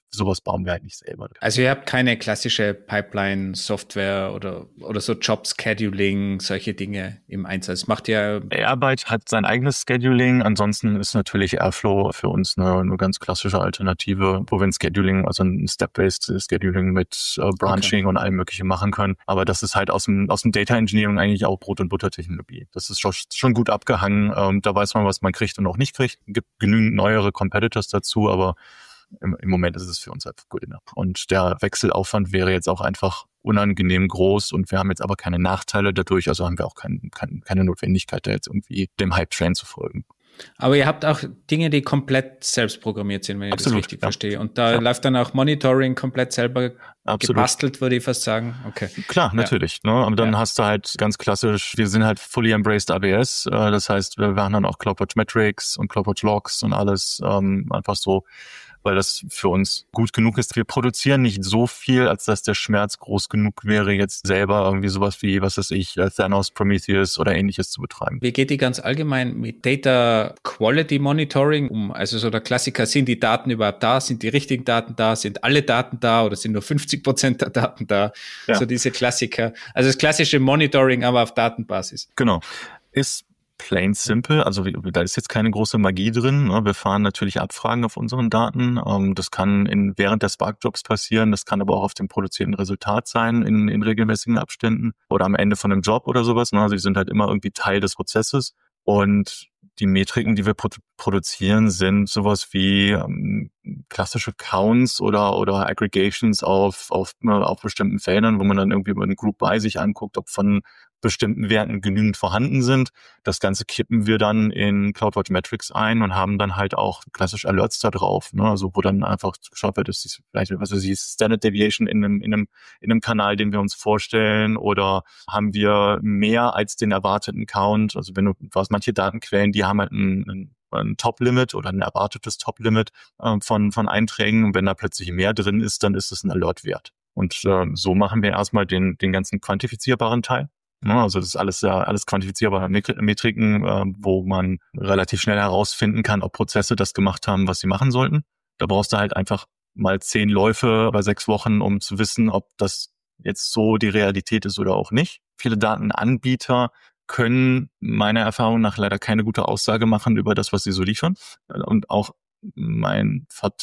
Speaker 3: sowas bauen wir halt nicht selber.
Speaker 2: Also ihr habt keine klassische Pipeline-Software oder so Job-Scheduling, solche Dinge im Einsatz. Macht ihr...
Speaker 3: Airbyte hat sein eigenes Scheduling. Ansonsten ist natürlich Airflow für uns eine ganz klassische Alternative, wo wir ein Scheduling, also ein Step-Based Scheduling mit Branching und allem Möglichen machen können. Aber das ist halt aus dem Data Engineering eigentlich auch Brot- und Butter-Technologie. Das ist schon gut abgehangen. Da weiß man, was man kriegt und auch nicht kriegt. Es gibt genügend neuere Competitors dazu, aber im Moment ist es für uns einfach good enough. Und der Wechselaufwand wäre jetzt auch einfach unangenehm groß und wir haben jetzt aber keine Nachteile dadurch, also haben wir auch keine Notwendigkeit, da jetzt irgendwie dem Hype-Train zu folgen.
Speaker 2: Aber ihr habt auch Dinge, die komplett selbst programmiert sind, wenn ich das richtig verstehe. Und da läuft dann auch Monitoring komplett selber gebastelt, würde ich fast sagen. Okay.
Speaker 3: Klar, natürlich. Ne? Aber dann hast du halt ganz klassisch, wir sind halt fully embraced AWS. Das heißt, wir haben dann auch CloudWatch Metrics und CloudWatch Logs und alles einfach so, weil das für uns gut genug ist. Wir produzieren nicht so viel, als dass der Schmerz groß genug wäre, jetzt selber irgendwie sowas wie, was weiß ich, Thanos, Prometheus oder ähnliches zu betreiben.
Speaker 2: Wie geht die ganz allgemein mit Data Quality Monitoring um? Also so der Klassiker, sind die Daten überhaupt da? Sind die richtigen Daten da? Sind alle Daten da oder sind nur 50% der Daten da? Ja. So diese Klassiker. Also das klassische Monitoring, aber auf Datenbasis.
Speaker 3: Genau. Ist plain simple, also da ist jetzt keine große Magie drin. Wir fahren natürlich Abfragen auf unseren Daten. Das kann während der Spark-Jobs passieren, das kann aber auch auf dem produzierten Resultat sein in regelmäßigen Abständen oder am Ende von einem Job oder sowas. Also die sind halt immer irgendwie Teil des Prozesses. Und die Metriken, die wir produzieren, sind sowas wie klassische Counts oder Aggregations auf bestimmten Feldern, wo man dann irgendwie über eine Group by sich anguckt, ob von bestimmten Werten genügend vorhanden sind. Das Ganze kippen wir dann in CloudWatch Metrics ein und haben dann halt auch klassisch Alerts da drauf, ne? Also wo dann einfach geschaut wird, ist vielleicht Standard Deviation in einem Kanal, den wir uns vorstellen, oder haben wir mehr als den erwarteten Count. Also manche Datenquellen, die haben halt ein Top-Limit oder ein erwartetes Top-Limit von Einträgen. Und wenn da plötzlich mehr drin ist, dann ist es ein Alert-Wert. Und so machen wir erstmal den ganzen quantifizierbaren Teil. Also das ist alles quantifizierbare Metriken, wo man relativ schnell herausfinden kann, ob Prozesse das gemacht haben, was sie machen sollten. Da brauchst du halt einfach mal 10 Läufe über 6 Wochen, um zu wissen, ob das jetzt so die Realität ist oder auch nicht. Viele Datenanbieter können meiner Erfahrung nach leider keine gute Aussage machen über das, was sie so liefern. Und auch mein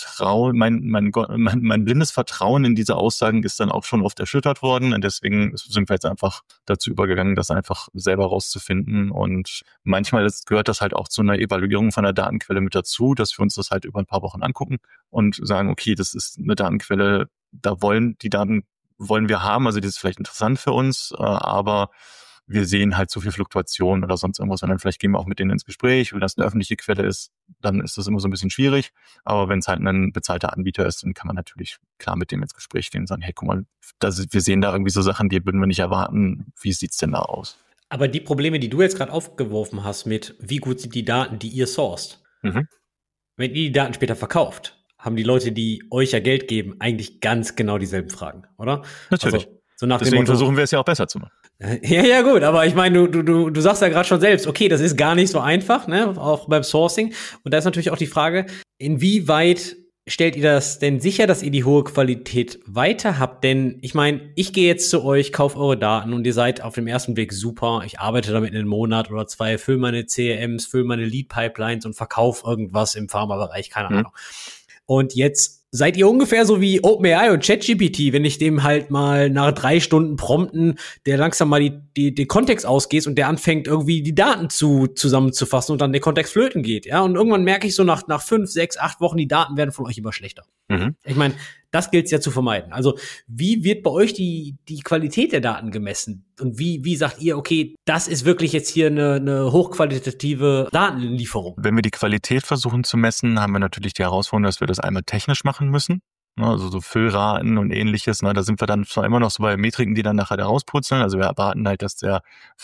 Speaker 3: blindes Vertrauen in diese Aussagen ist dann auch schon oft erschüttert worden. Und deswegen sind wir jetzt einfach dazu übergegangen, das einfach selber rauszufinden. Und manchmal gehört das halt auch zu einer Evaluierung von der Datenquelle mit dazu, dass wir uns das halt über ein paar Wochen angucken und sagen, okay, das ist eine Datenquelle, die Daten wollen wir haben, also die ist vielleicht interessant für uns, aber wir sehen halt so viel Fluktuation oder sonst irgendwas, und dann vielleicht gehen wir auch mit denen ins Gespräch. Wenn das eine öffentliche Quelle ist, dann ist das immer so ein bisschen schwierig. Aber wenn es halt ein bezahlter Anbieter ist, dann kann man natürlich klar mit dem ins Gespräch gehen und sagen, hey, guck mal, wir sehen da irgendwie so Sachen, die würden wir nicht erwarten. Wie sieht's denn da aus?
Speaker 1: Aber die Probleme, die du jetzt gerade aufgeworfen hast mit, wie gut sind die Daten, die ihr sourced, wenn ihr die Daten später verkauft, haben die Leute, die euch ja Geld geben, eigentlich ganz genau dieselben Fragen, oder?
Speaker 3: Natürlich.
Speaker 1: Also, so nach
Speaker 3: Deswegen
Speaker 1: dem Motto,
Speaker 3: versuchen wir es ja auch besser zu machen.
Speaker 1: Ja, gut, aber ich meine, du sagst ja gerade schon selbst, okay, das ist gar nicht so einfach, ne, auch beim Sourcing. Und da ist natürlich auch die Frage, inwieweit stellt ihr das denn sicher, dass ihr die hohe Qualität weiter habt? Denn ich meine, ich gehe jetzt zu euch, kaufe eure Daten und ihr seid auf dem ersten Blick super. Ich arbeite damit einen Monat oder 2, fülle meine CRMs, fülle meine Lead-Pipelines und verkaufe irgendwas im Pharma-Bereich, keine Ahnung. Und jetzt seid ihr ungefähr so wie OpenAI und ChatGPT, wenn ich dem halt mal nach 3 Stunden Prompten, der langsam mal die Kontext ausgeht und der anfängt irgendwie die Daten zusammenzufassen und dann der Kontext flöten geht, ja. Und irgendwann merke ich so nach 5, 6, 8 Wochen, die Daten werden von euch immer schlechter. Ich meine, das gilt es ja zu vermeiden. Also wie wird bei euch die Qualität der Daten gemessen? Und wie sagt ihr, okay, das ist wirklich jetzt hier eine hochqualitative Datenlieferung?
Speaker 3: Wenn wir die Qualität versuchen zu messen, haben wir natürlich die Herausforderung, dass wir das einmal technisch machen müssen. Also so Füllraten und ähnliches. Da sind wir dann zwar immer noch so bei Metriken, die dann nachher da rauspurzeln. Also wir erwarten halt, dass der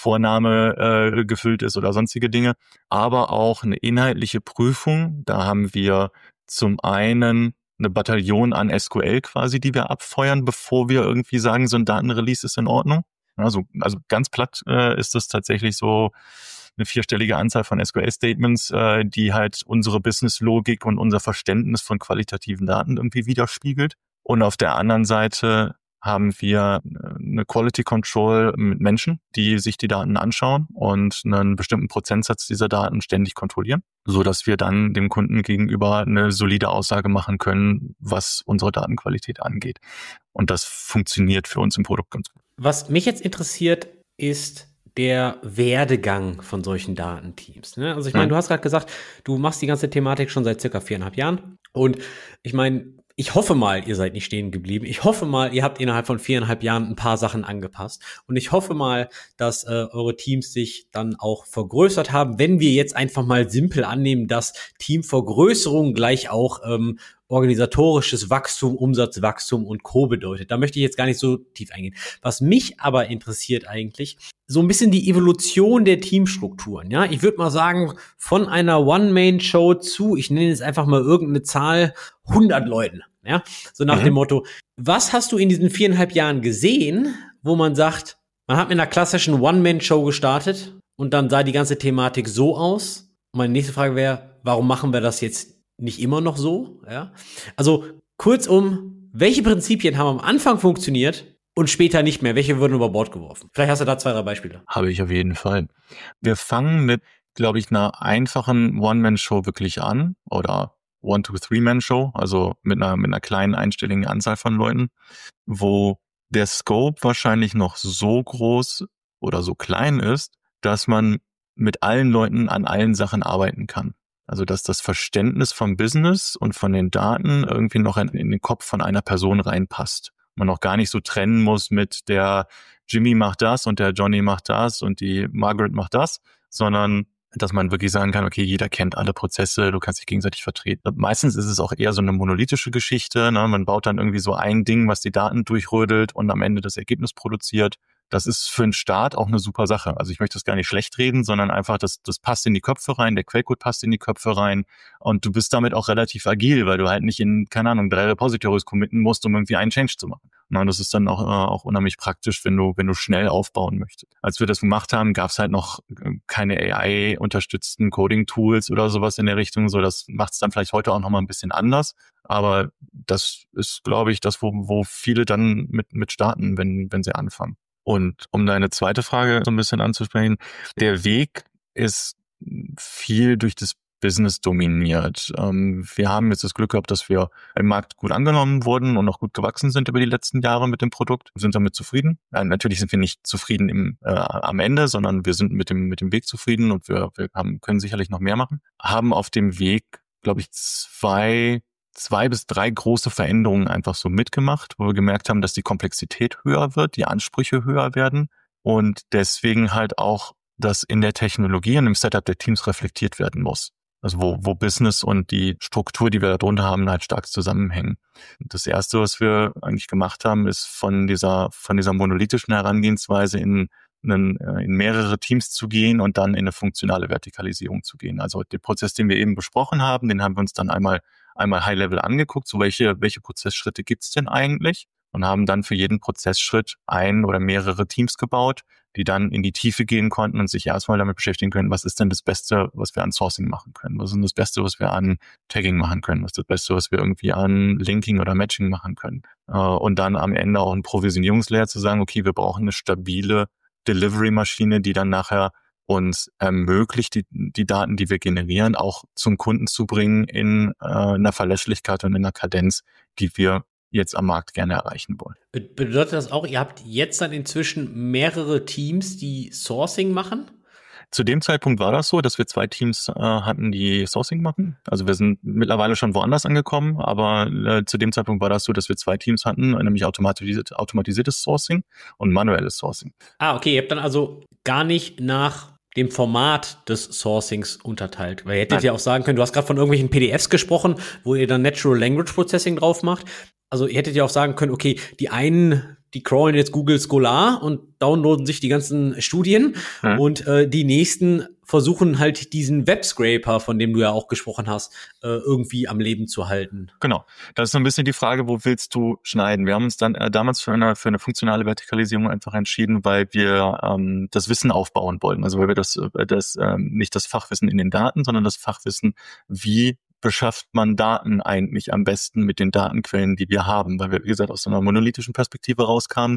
Speaker 3: Vorname gefüllt ist oder sonstige Dinge. Aber auch eine inhaltliche Prüfung. Da haben wir zum einen eine Bataillon an SQL quasi, die wir abfeuern, bevor wir irgendwie sagen, so ein Datenrelease ist in Ordnung. Also ganz platt ist das tatsächlich so eine 4-stellige Anzahl von SQL-Statements, die halt unsere Business-Logik und unser Verständnis von qualitativen Daten irgendwie widerspiegelt. Und auf der anderen Seite haben wir eine Quality Control mit Menschen, die sich die Daten anschauen und einen bestimmten Prozentsatz dieser Daten ständig kontrollieren, so dass wir dann dem Kunden gegenüber eine solide Aussage machen können, was unsere Datenqualität angeht. Und das funktioniert für uns im Produkt ganz gut.
Speaker 1: Was mich jetzt interessiert, ist der Werdegang von solchen Datenteams. Ne? Also ich meine, du hast gerade gesagt, du machst die ganze Thematik schon seit circa 4,5 Jahren. Und ich meine, ich hoffe mal, ihr seid nicht stehen geblieben. Ich hoffe mal, ihr habt innerhalb von 4,5 Jahren ein paar Sachen angepasst. Und ich hoffe mal, dass eure Teams sich dann auch vergrößert haben. Wenn wir jetzt einfach mal simpel annehmen, dass Teamvergrößerung gleich auch organisatorisches Wachstum, Umsatzwachstum und Co. bedeutet. Da möchte ich jetzt gar nicht so tief eingehen. Was mich aber interessiert eigentlich, so ein bisschen die Evolution der Teamstrukturen. Ja, ich würde mal sagen, von einer One-Man-Show zu, ich nenne jetzt einfach mal irgendeine Zahl, 100 Leuten. Ja, so nach dem Motto, was hast du in diesen 4,5 Jahren gesehen, wo man sagt, man hat mit einer klassischen One-Man-Show gestartet und dann sah die ganze Thematik so aus. Und meine nächste Frage wäre, warum machen wir das jetzt nicht immer noch so? Ja, also kurzum, welche Prinzipien haben am Anfang funktioniert und später nicht mehr? Welche wurden über Bord geworfen? Vielleicht hast du da 2, 3 Beispiele.
Speaker 3: Habe ich auf jeden Fall. Wir fangen mit, glaube ich, einer einfachen One-Man-Show wirklich an oder One-to-Three-Man-Show, also mit einer kleinen einstelligen Anzahl von Leuten, wo der Scope wahrscheinlich noch so groß oder so klein ist, dass man mit allen Leuten an allen Sachen arbeiten kann. Also dass das Verständnis vom Business und von den Daten irgendwie noch in den Kopf von einer Person reinpasst. Man auch gar nicht so trennen muss mit der Jimmy macht das und der Johnny macht das und die Margaret macht das, sondern dass man wirklich sagen kann, okay, jeder kennt alle Prozesse, du kannst dich gegenseitig vertreten. Meistens ist es auch eher so eine monolithische Geschichte, ne? Man baut dann irgendwie so ein Ding, was die Daten durchrödelt und am Ende das Ergebnis produziert. Das ist für einen Start auch eine super Sache. Also ich möchte das gar nicht schlecht reden, sondern einfach, das passt in die Köpfe rein, der Quellcode passt in die Köpfe rein und du bist damit auch relativ agil, weil du halt nicht in, keine Ahnung, 3 Repositories committen musst, um irgendwie einen Change zu machen. Und das ist dann auch unheimlich praktisch, wenn du schnell aufbauen möchtest. Als wir das gemacht haben, gab es halt noch keine AI-unterstützten Coding-Tools oder sowas in der Richtung. So, das macht es dann vielleicht heute auch noch mal ein bisschen anders. Aber das ist, glaube ich, das, wo viele dann mit starten, wenn sie anfangen. Und um deine zweite Frage so ein bisschen anzusprechen, der Weg ist viel durch das Business dominiert. Wir haben jetzt das Glück gehabt, dass wir im Markt gut angenommen wurden und auch gut gewachsen sind über die letzten Jahre mit dem Produkt. Wir sind damit zufrieden. Natürlich sind wir nicht zufrieden am Ende, sondern wir sind mit dem Weg zufrieden und wir können sicherlich noch mehr machen. Haben auf dem Weg, glaube ich, 2 bis 3 große Veränderungen einfach so mitgemacht, wo wir gemerkt haben, dass die Komplexität höher wird, die Ansprüche höher werden und deswegen halt auch das in der Technologie und im Setup der Teams reflektiert werden muss. Also wo Business und die Struktur, die wir da drunter haben, halt stark zusammenhängen. Das Erste, was wir eigentlich gemacht haben, ist von dieser monolithischen Herangehensweise in mehrere Teams zu gehen und dann in eine funktionale Vertikalisierung zu gehen. Also den Prozess, den wir eben besprochen haben, den haben wir uns dann einmal High-Level angeguckt, so welche Prozessschritte gibt's denn eigentlich? Und haben dann für jeden Prozessschritt ein oder mehrere Teams gebaut, die dann in die Tiefe gehen konnten und sich erstmal damit beschäftigen können, was ist denn das Beste, was wir an Sourcing machen können? Was ist denn das Beste, was wir an Tagging machen können? Was ist das Beste, was wir irgendwie an Linking oder Matching machen können? Und dann am Ende auch ein Provisionierungslayer zu sagen, okay, wir brauchen eine stabile Delivery-Maschine, die dann nachher uns ermöglicht, die Daten, die wir generieren, auch zum Kunden zu bringen in einer Verlässlichkeit und in einer Kadenz, die wir jetzt am Markt gerne erreichen wollen.
Speaker 1: Bedeutet das auch, ihr habt jetzt dann inzwischen mehrere Teams, die Sourcing machen?
Speaker 3: Zu dem Zeitpunkt war das so, dass wir 2 Teams hatten, die Sourcing machen. Also wir sind mittlerweile schon woanders angekommen, aber zu dem Zeitpunkt war das so, dass wir 2 Teams hatten, nämlich automatisiertes Sourcing und manuelles Sourcing.
Speaker 1: Ah, okay, ihr habt dann also gar nicht nach dem Format des Sourcings unterteilt. Weil ihr hättet ja auch sagen können, du hast gerade von irgendwelchen PDFs gesprochen, wo ihr dann Natural Language Processing drauf macht. Also ihr hättet ja auch sagen können, okay, die einen die crawlen jetzt Google Scholar und downloaden sich die ganzen Studien und die nächsten versuchen halt diesen Webscraper, von dem du ja auch gesprochen hast, irgendwie am Leben zu halten.
Speaker 3: Genau. Das ist so ein bisschen die Frage, wo willst du schneiden? Wir haben uns dann damals für eine funktionale Vertikalisierung einfach entschieden, weil wir das Wissen aufbauen wollten. Also weil wir nicht das Fachwissen in den Daten, sondern das Fachwissen, wie beschafft man Daten eigentlich am besten mit den Datenquellen, die wir haben, weil wir, wie gesagt, aus so einer monolithischen Perspektive rauskamen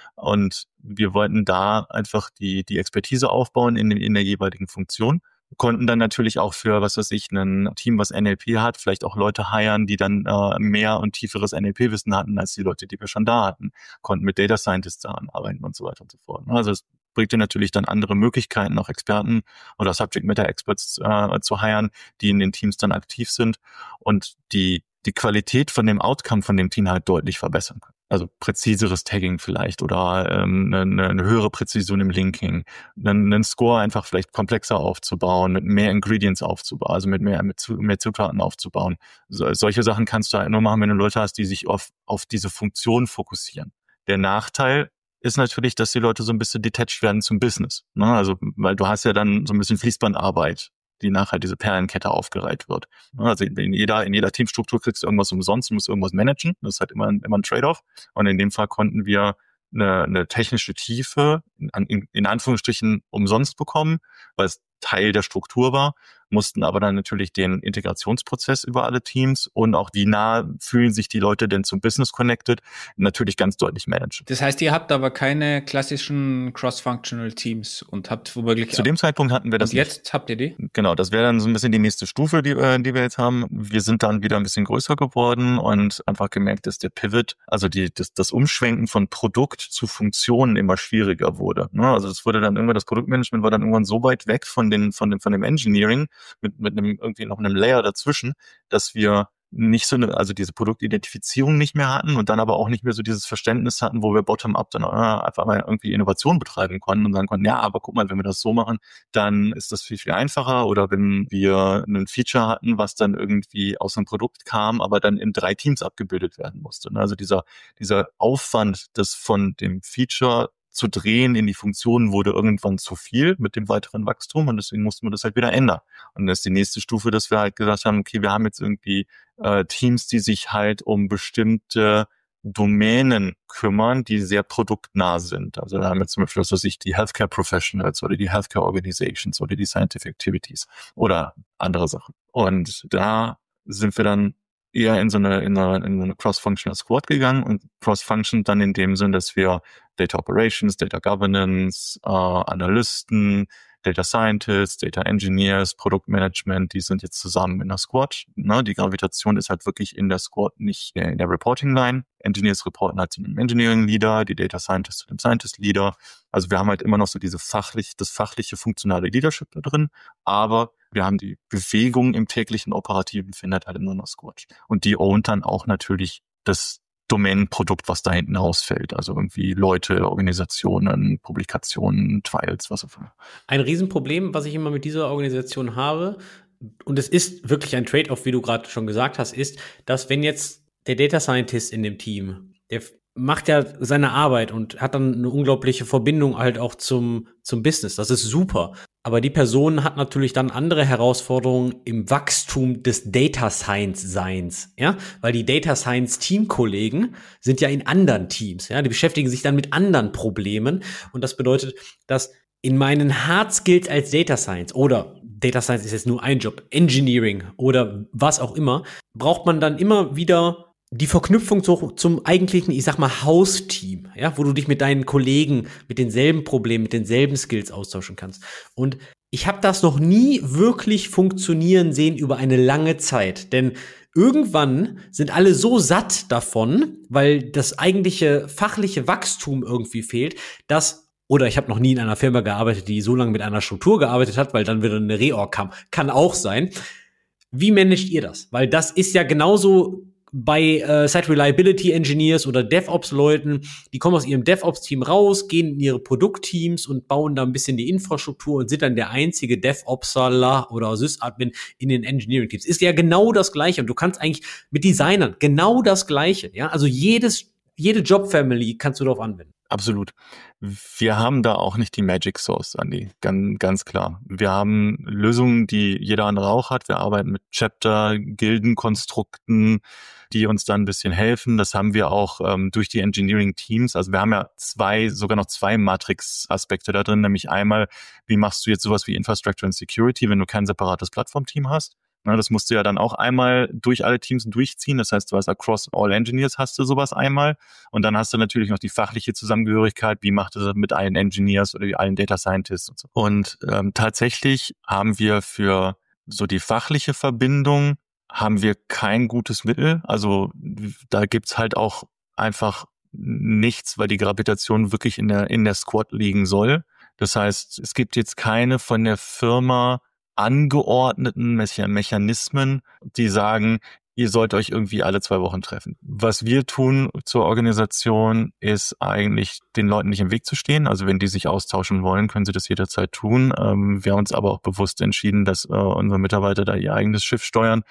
Speaker 3: und wir wollten da einfach die Expertise aufbauen in der jeweiligen Funktion. Wir konnten dann natürlich auch für, was weiß ich, ein Team, was NLP hat, vielleicht auch Leute hiren, die dann mehr und tieferes NLP-Wissen hatten als die Leute, die wir schon da hatten, konnten mit Data Scientists daran arbeiten und so weiter und so fort. Also es bringt dir natürlich dann andere Möglichkeiten, auch Experten oder Subject Matter Experts zu hiren, die in den Teams dann aktiv sind und die Qualität von dem Outcome von dem Team halt deutlich verbessern können. Also präziseres Tagging vielleicht oder eine höhere Präzision im Linking, einen Score einfach vielleicht komplexer aufzubauen, mit mehr Ingredients aufzubauen, also mit mehr Zutaten aufzubauen. Solche Sachen kannst du halt nur machen, wenn du Leute hast, die sich auf diese Funktion fokussieren. Der Nachteil ist natürlich, dass die Leute so ein bisschen detached werden zum Business. Ne? Also, weil du hast ja dann so ein bisschen Fließbandarbeit, die nachher diese Perlenkette aufgereiht wird. Also in jeder Teamstruktur kriegst du irgendwas umsonst, du musst irgendwas managen. Das ist halt immer ein Trade-off. Und in dem Fall konnten wir eine technische Tiefe in Anführungsstrichen umsonst bekommen, weil es Teil der Struktur war, mussten aber dann natürlich den Integrationsprozess über alle Teams und auch wie nah fühlen sich die Leute denn zum Business connected, natürlich ganz deutlich managen.
Speaker 2: Das heißt, ihr habt aber keine klassischen Cross-Functional Teams und habt womöglich...
Speaker 3: Zu dem Zeitpunkt hatten wir das
Speaker 2: nicht. Und jetzt habt ihr die?
Speaker 3: Genau, das wäre dann so ein bisschen die nächste Stufe, die wir jetzt haben. Wir sind dann wieder ein bisschen größer geworden und einfach gemerkt, dass der Pivot, also das Umschwenken von Produkt zu Funktionen immer schwieriger wurde. Also das Produktmanagement war dann irgendwann so weit weg von dem Engineering mit einem irgendwie noch einem Layer dazwischen, dass wir nicht also diese Produktidentifizierung nicht mehr hatten und dann aber auch nicht mehr so dieses Verständnis hatten, wo wir bottom-up dann einfach mal irgendwie Innovation betreiben konnten und sagen konnten, ja, aber guck mal, wenn wir das so machen, dann ist das viel, viel einfacher. Oder wenn wir ein Feature hatten, was dann irgendwie aus einem Produkt kam, aber dann in 3 Teams abgebildet werden musste. Also dieser Aufwand, das von dem Feature zu drehen in die Funktionen wurde irgendwann zu viel mit dem weiteren Wachstum und deswegen mussten wir das halt wieder ändern. Und das ist die nächste Stufe, dass wir halt gesagt haben, okay, wir haben jetzt irgendwie Teams, die sich halt um bestimmte Domänen kümmern, die sehr produktnah sind. Also da haben wir zum Beispiel, was weiß ich, die Healthcare Professionals oder die Healthcare Organizations oder die Scientific Activities oder andere Sachen. Und da sind wir dann eher in so eine Cross-Functional Squad gegangen und Cross-Function dann in dem Sinn, dass wir Data Operations, Data Governance, Analysten, Data Scientists, Data Engineers, Produktmanagement, die sind jetzt zusammen in der Squad. Die Gravitation ist halt wirklich in der Squad, nicht in der Reporting Line. Engineers reporten halt zu einem Engineering Leader, die Data Scientists zu dem Scientist Leader. Also wir haben halt immer noch so das fachliche, funktionale Leadership da drin, aber wir haben die Bewegung im täglichen Operativen findet halt in so einer Squad. Und die ownt dann auch natürlich das Domänenprodukt, was da hinten ausfällt. Also irgendwie Leute, Organisationen, Publikationen, Trials, was auch immer.
Speaker 1: Ein Riesenproblem, was ich immer mit dieser Organisation habe, und es ist wirklich ein Trade-off, wie du gerade schon gesagt hast, ist, dass wenn jetzt der Data Scientist in dem Team, der macht ja seine Arbeit und hat dann eine unglaubliche Verbindung halt auch zum Business. Das ist super. Aber die Person hat natürlich dann andere Herausforderungen im Wachstum des Data Science-Seins, ja? Weil die Data Science-Teamkollegen sind ja in anderen Teams, ja? Die beschäftigen sich dann mit anderen Problemen. Und das bedeutet, dass in meinen Hard Skills als Data Science oder Data Science ist jetzt nur ein Job, Engineering oder was auch immer, braucht man dann immer wieder die Verknüpfung zum eigentlichen, ich sag mal, Hausteam, ja, wo du dich mit deinen Kollegen mit denselben Problemen, mit denselben Skills austauschen kannst. Und ich habe das noch nie wirklich funktionieren sehen über eine lange Zeit, denn irgendwann sind alle so satt davon, weil das eigentliche fachliche Wachstum irgendwie fehlt, oder ich habe noch nie in einer Firma gearbeitet, die so lange mit einer Struktur gearbeitet hat, weil dann wieder eine Reorg kam. Kann auch sein. Wie managt ihr das? Weil das ist ja genauso bei Site Reliability Engineers oder DevOps-Leuten, die kommen aus ihrem DevOps-Team raus, gehen in ihre Produktteams und bauen da ein bisschen die Infrastruktur und sind dann der einzige DevOpser oder Sys-Admin in den Engineering-Teams. Ist ja genau das Gleiche und du kannst eigentlich mit Designern genau das Gleiche, ja, also jede jede Job-Family kannst du darauf anwenden.
Speaker 3: Absolut. Wir haben da auch nicht die Magic Source, Andi, ganz klar. Wir haben Lösungen, die jeder andere auch hat. Wir arbeiten mit Chapter, Gildenkonstrukten, die uns dann ein bisschen helfen. Das haben wir auch durch die Engineering Teams. Also wir haben ja sogar noch zwei Matrix-Aspekte da drin, nämlich einmal, wie machst du jetzt sowas wie Infrastructure and Security, wenn du kein separates Plattformteam hast? Na, das musst du ja dann auch einmal durch alle Teams durchziehen. Das heißt, du hast across all engineers hast du sowas einmal. Und dann hast du natürlich noch die fachliche Zusammengehörigkeit. Wie macht du das mit allen Engineers oder allen Data Scientists und so. Und tatsächlich haben wir für so die fachliche Verbindung haben wir kein gutes Mittel. Also da gibt's halt auch einfach nichts, weil die Gravitation wirklich in der Squad liegen soll. Das heißt, es gibt jetzt keine von der Firma angeordneten Mechanismen, die sagen, ihr sollt euch irgendwie alle 2 Wochen treffen. Was wir tun zur Organisation, ist eigentlich den Leuten nicht im Weg zu stehen. Also wenn die sich austauschen wollen, können sie das jederzeit tun. Wir haben uns aber auch bewusst entschieden, dass unsere Mitarbeiter da ihr eigenes Schiff steuern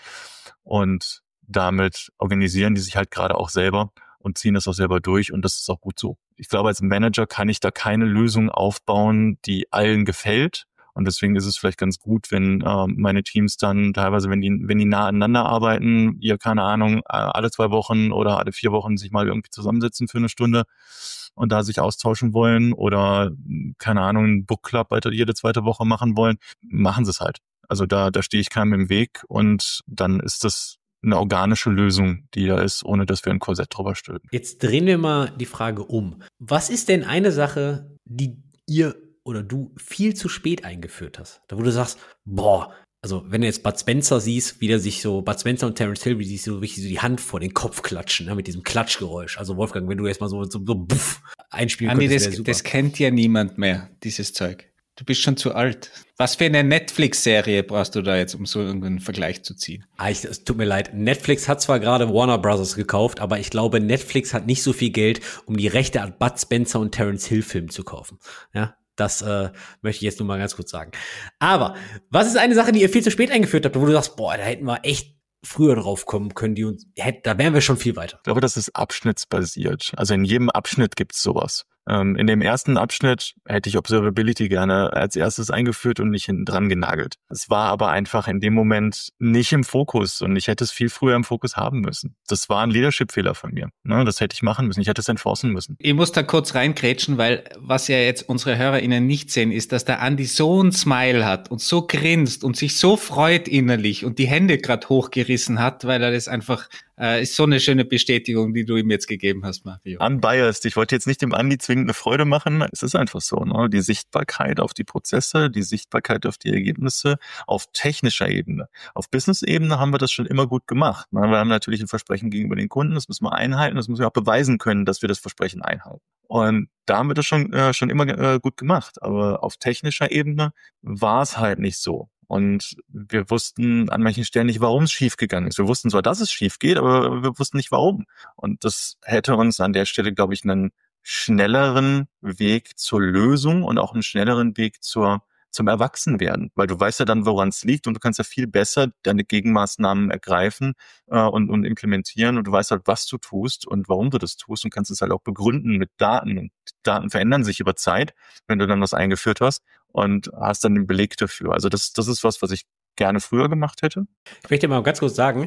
Speaker 3: und damit organisieren die sich halt gerade auch selber und ziehen das auch selber durch und das ist auch gut so. Ich glaube, als Manager kann ich da keine Lösung aufbauen, die allen gefällt. Und deswegen ist es vielleicht ganz gut, wenn meine Teams dann teilweise, wenn die nah aneinander arbeiten, ihr, keine Ahnung, alle 2 Wochen oder alle 4 Wochen sich mal irgendwie zusammensetzen für eine Stunde und da sich austauschen wollen oder, keine Ahnung, einen Book Club jede 2. Woche machen wollen, machen sie es halt. Also da stehe ich keinem im Weg und dann ist das eine organische Lösung, die da ist, ohne dass wir ein Korsett drüber stülpen.
Speaker 1: Jetzt drehen wir mal die Frage um. Was ist denn eine Sache, die ihr oder du viel zu spät eingeführt hast? Da wo du sagst, boah, also wenn du jetzt Bud Spencer siehst, wie der sich so, Bud Spencer und Terence Hill, wie die sich so richtig so die Hand vor den Kopf klatschen, ne, mit diesem Klatschgeräusch. Also Wolfgang, wenn du jetzt mal so buff einspielen könntest, wäre super. Das
Speaker 2: kennt ja niemand mehr, dieses Zeug. Du bist schon zu alt. Was für eine Netflix-Serie brauchst du da jetzt, um so irgendeinen Vergleich zu ziehen?
Speaker 1: Es tut mir leid. Netflix hat zwar gerade Warner Brothers gekauft, aber ich glaube, Netflix hat nicht so viel Geld, um die Rechte an Bud Spencer und Terence Hill Filmen zu kaufen. Ja, das möchte ich jetzt nur mal ganz kurz sagen. Aber was ist eine Sache, die ihr viel zu spät eingeführt habt, wo du sagst, boah, da hätten wir echt früher drauf kommen können, da wären wir schon viel weiter.
Speaker 3: Ich glaube, das ist abschnittsbasiert. Also in jedem Abschnitt gibt's sowas. In dem ersten Abschnitt hätte ich Observability gerne als erstes eingeführt und nicht hinten dran genagelt. Es war aber einfach in dem Moment nicht im Fokus und ich hätte es viel früher im Fokus haben müssen. Das war ein Leadership-Fehler von mir. Das hätte ich machen müssen. Ich hätte es enforcen müssen.
Speaker 2: Ich muss da kurz reingrätschen, weil was ja jetzt unsere HörerInnen nicht sehen, ist, dass der Andi so ein Smile hat und so grinst und sich so freut innerlich und die Hände gerade hochgerissen hat, weil er das einfach ist so eine schöne Bestätigung, die du ihm jetzt gegeben hast, Mario.
Speaker 3: Unbiased. Ich wollte jetzt nicht dem Andi zwingend eine Freude machen. Es ist einfach so, ne? Die Sichtbarkeit auf die Prozesse, die Sichtbarkeit auf die Ergebnisse auf technischer Ebene. Auf Business-Ebene haben wir das schon immer gut gemacht. Ne? Wir haben natürlich ein Versprechen gegenüber den Kunden, das müssen wir einhalten, das müssen wir auch beweisen können, dass wir das Versprechen einhalten. Und da haben wir das schon immer gut gemacht. Aber auf technischer Ebene war es halt nicht so. Und wir wussten an manchen Stellen nicht, warum es schief gegangen ist. Wir wussten zwar, dass es schief geht, aber wir wussten nicht, warum. Und das hätte uns an der Stelle, glaube ich, einen schnelleren Weg zur Lösung und auch einen schnelleren Weg zum Erwachsenwerden. Weil du weißt ja dann, woran es liegt und du kannst ja viel besser deine Gegenmaßnahmen ergreifen und implementieren und du weißt halt, was du tust und warum du das tust und kannst es halt auch begründen mit Daten. Und Daten verändern sich über Zeit, wenn du dann was eingeführt hast und hast dann den Beleg dafür. Also das ist was ich gerne früher gemacht hätte.
Speaker 1: Ich möchte mal ganz kurz sagen,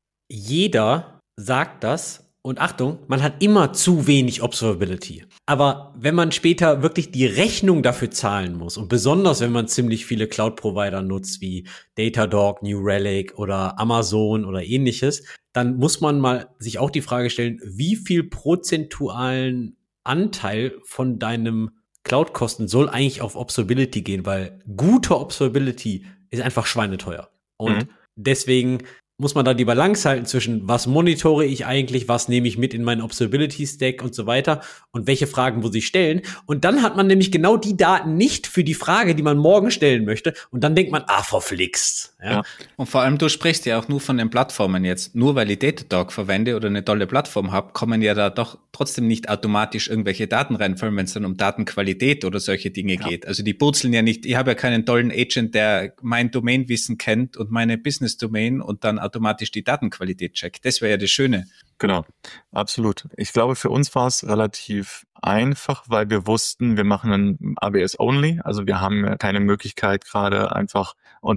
Speaker 1: jeder sagt das. Und Achtung, man hat immer zu wenig Observability. Aber wenn man später wirklich die Rechnung dafür zahlen muss, und besonders wenn man ziemlich viele Cloud-Provider nutzt, wie Datadog, New Relic oder Amazon oder ähnliches, dann muss man mal sich auch die Frage stellen, wie viel prozentualen Anteil von deinem Cloud-Kosten soll eigentlich auf Observability gehen, weil gute Observability ist einfach schweineteuer. Und deswegen muss man da die Balance halten zwischen, was monitore ich eigentlich, was nehme ich mit in meinen Observability-Stack und so weiter und welche Fragen muss ich stellen. Und dann hat man nämlich genau die Daten nicht für die Frage, die man morgen stellen möchte. Und dann denkt man, verflixt. Ja.
Speaker 2: Und vor allem, du sprichst ja auch nur von den Plattformen jetzt. Nur weil ich Datadog verwende oder eine tolle Plattform habe, kommen ja da doch trotzdem nicht automatisch irgendwelche Daten reinfallen, wenn es dann um Datenqualität oder solche Dinge geht. Also die purzeln ja nicht. Ich habe ja keinen tollen Agent, der mein Domainwissen kennt und meine Business-Domain und dann automatisch die Datenqualität checkt. Das wäre ja das Schöne.
Speaker 3: Genau, absolut. Ich glaube, für uns war es relativ einfach, weil wir wussten, wir machen ein ABS-Only. Also wir haben ja keine Möglichkeit, gerade einfach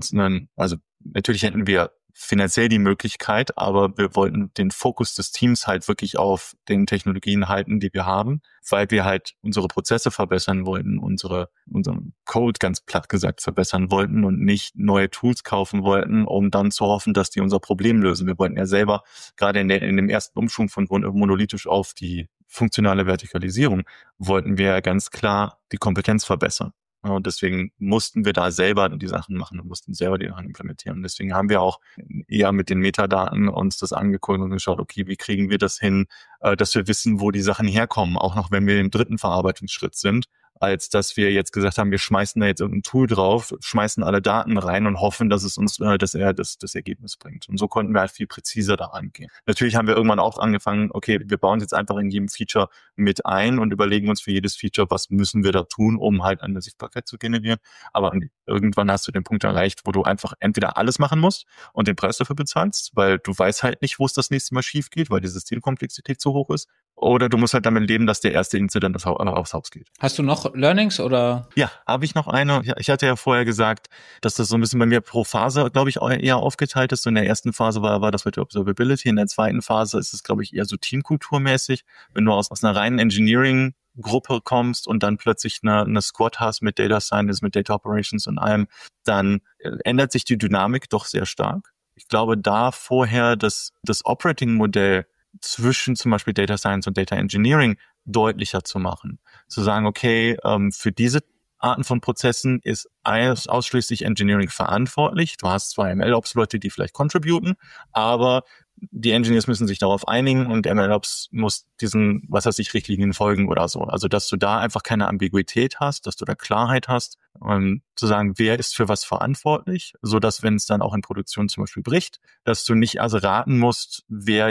Speaker 3: also natürlich hätten wir finanziell die Möglichkeit, aber wir wollten den Fokus des Teams halt wirklich auf den Technologien halten, die wir haben, weil wir halt unsere Prozesse verbessern wollten, unseren Code ganz platt gesagt verbessern wollten und nicht neue Tools kaufen wollten, um dann zu hoffen, dass die unser Problem lösen. Wir wollten ja selber, gerade in dem ersten Umschwung von monolithisch auf die funktionale Vertikalisierung, wollten wir ganz klar die Kompetenz verbessern. Und deswegen mussten wir da selber die Sachen machen und mussten selber die Sachen implementieren. Und deswegen haben wir auch eher mit den Metadaten uns das angeguckt und geschaut, okay, wie kriegen wir das hin, dass wir wissen, wo die Sachen herkommen, auch noch wenn wir im dritten Verarbeitungsschritt sind, als dass wir jetzt gesagt haben, wir schmeißen da jetzt irgendein Tool drauf, schmeißen alle Daten rein und hoffen, dass es uns das Ergebnis bringt. Und so konnten wir halt viel präziser da rangehen. Natürlich haben wir irgendwann auch angefangen, okay, wir bauen jetzt einfach in jedem Feature mit ein und überlegen uns für jedes Feature, was müssen wir da tun, um halt eine Sichtbarkeit zu generieren. Aber irgendwann hast du den Punkt erreicht, wo du einfach entweder alles machen musst und den Preis dafür bezahlst, weil du weißt halt nicht, wo es das nächste Mal schief geht, weil die Systemkomplexität zu hoch ist. Oder du musst halt damit leben, dass der erste Incident aufs Haus geht.
Speaker 2: Hast du noch Learnings oder?
Speaker 3: Ja, habe ich noch eine. Ich hatte ja vorher gesagt, dass das so ein bisschen bei mir pro Phase, glaube ich, eher aufgeteilt ist. So in der ersten Phase war das mit der Observability. In der zweiten Phase ist es, glaube ich, eher so teamkulturmäßig. Wenn du aus einer reinen Engineering-Gruppe kommst und dann plötzlich eine Squad hast mit Data Science, mit Data Operations und allem, dann ändert sich die Dynamik doch sehr stark. Ich glaube, da vorher das Operating-Modell zwischen zum Beispiel Data Science und Data Engineering deutlicher zu machen. Zu sagen, okay, für diese Arten von Prozessen ist ausschließlich Engineering verantwortlich. Du hast zwar MLOps-Leute, die vielleicht contributen, aber die Engineers müssen sich darauf einigen und MLOps muss diesen, Richtlinien folgen oder so. Also, dass du da einfach keine Ambiguität hast, dass du da Klarheit hast, zu sagen, wer ist für was verantwortlich, so dass, wenn es dann auch in Produktion zum Beispiel bricht, dass du nicht also raten musst, wer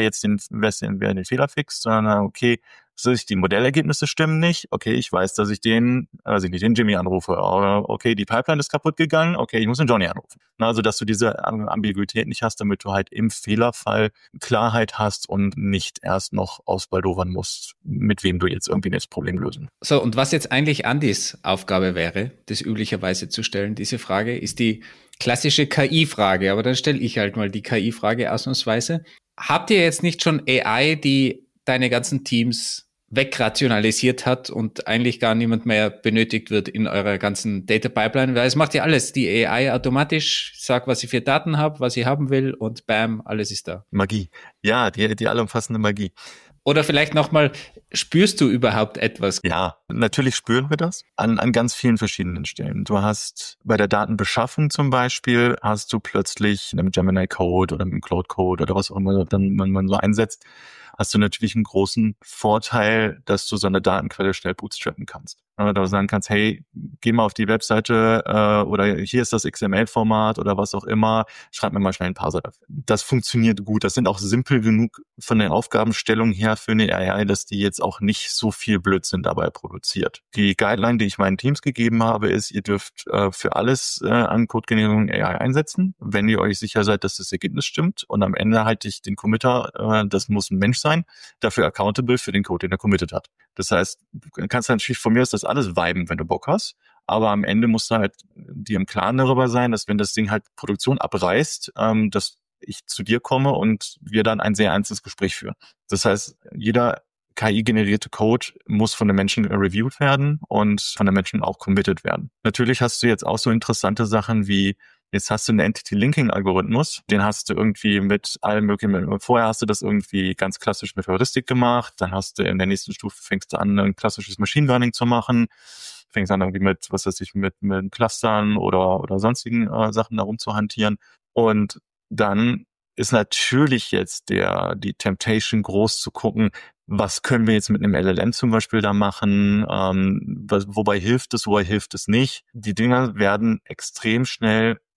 Speaker 3: den Fehler fixt, sondern okay, die Modellergebnisse stimmen nicht. Okay, ich weiß, dass ich den Jimmy anrufe. Oder okay, die Pipeline ist kaputt gegangen. Okay, ich muss den Johnny anrufen. Also, dass du diese Ambiguität nicht hast, damit du halt im Fehlerfall Klarheit hast und nicht erst noch ausbaldowern musst, mit wem du jetzt irgendwie das Problem lösen.
Speaker 2: So, und was jetzt eigentlich Andys Aufgabe wäre, das üblicherweise zu stellen, diese Frage, ist die klassische KI-Frage. Aber dann stelle ich halt mal die KI-Frage ausnahmsweise. Habt ihr jetzt nicht schon AI, die deine ganzen Teams wegrationalisiert hat und eigentlich gar niemand mehr benötigt wird in eurer ganzen Data Pipeline? Weil es macht ja alles, die AI automatisch, sagt, was ich für Daten habe, was ich haben will und bam, alles ist da.
Speaker 3: Magie. Ja, die allumfassende Magie.
Speaker 2: Oder vielleicht nochmal, spürst du überhaupt etwas?
Speaker 3: Ja, natürlich spüren wir das an ganz vielen verschiedenen Stellen. Du hast bei der Datenbeschaffung zum Beispiel, hast du plötzlich in einem Gemini Code oder einem Cloud Code oder was auch immer dann man so einsetzt, hast du natürlich einen großen Vorteil, dass du so eine Datenquelle schnell bootstrappen kannst. Oder du sagen kannst, hey, geh mal auf die Webseite oder hier ist das XML-Format oder was auch immer, schreib mir mal schnell einen Parser dafür. Das funktioniert gut. Das sind auch simpel genug von der Aufgabenstellung her für eine AI, dass die jetzt auch nicht so viel Blödsinn dabei produziert. Die Guideline, die ich meinen Teams gegeben habe, ist, ihr dürft für alles an Codegenerierung AI einsetzen, wenn ihr euch sicher seid, dass das Ergebnis stimmt. Und am Ende halte ich den Committer, das muss ein Mensch sein, dafür accountable für den Code, den er committed hat. Das heißt, du kannst natürlich von mir aus das alles viben, wenn du Bock hast, aber am Ende musst du halt dir im Klaren darüber sein, dass wenn das Ding halt Produktion abreißt, dass ich zu dir komme und wir dann ein sehr ernstes Gespräch führen. Das heißt, jeder KI-generierte Code muss von den Menschen reviewed werden und von den Menschen auch committed werden. Natürlich hast du jetzt auch so interessante Sachen wie, jetzt hast du einen Entity-Linking-Algorithmus, den hast du irgendwie mit allem möglichen, vorher hast du das irgendwie ganz klassisch mit Heuristik gemacht, dann hast du in der nächsten Stufe fängst du an, ein klassisches Machine Learning zu machen, fängst an irgendwie mit, mit Clustern oder sonstigen Sachen darum zu hantieren. Und dann ist natürlich jetzt die Temptation groß zu gucken, was können wir jetzt mit einem LLM zum Beispiel da machen, wobei hilft es nicht. Die Dinger werden extrem schnell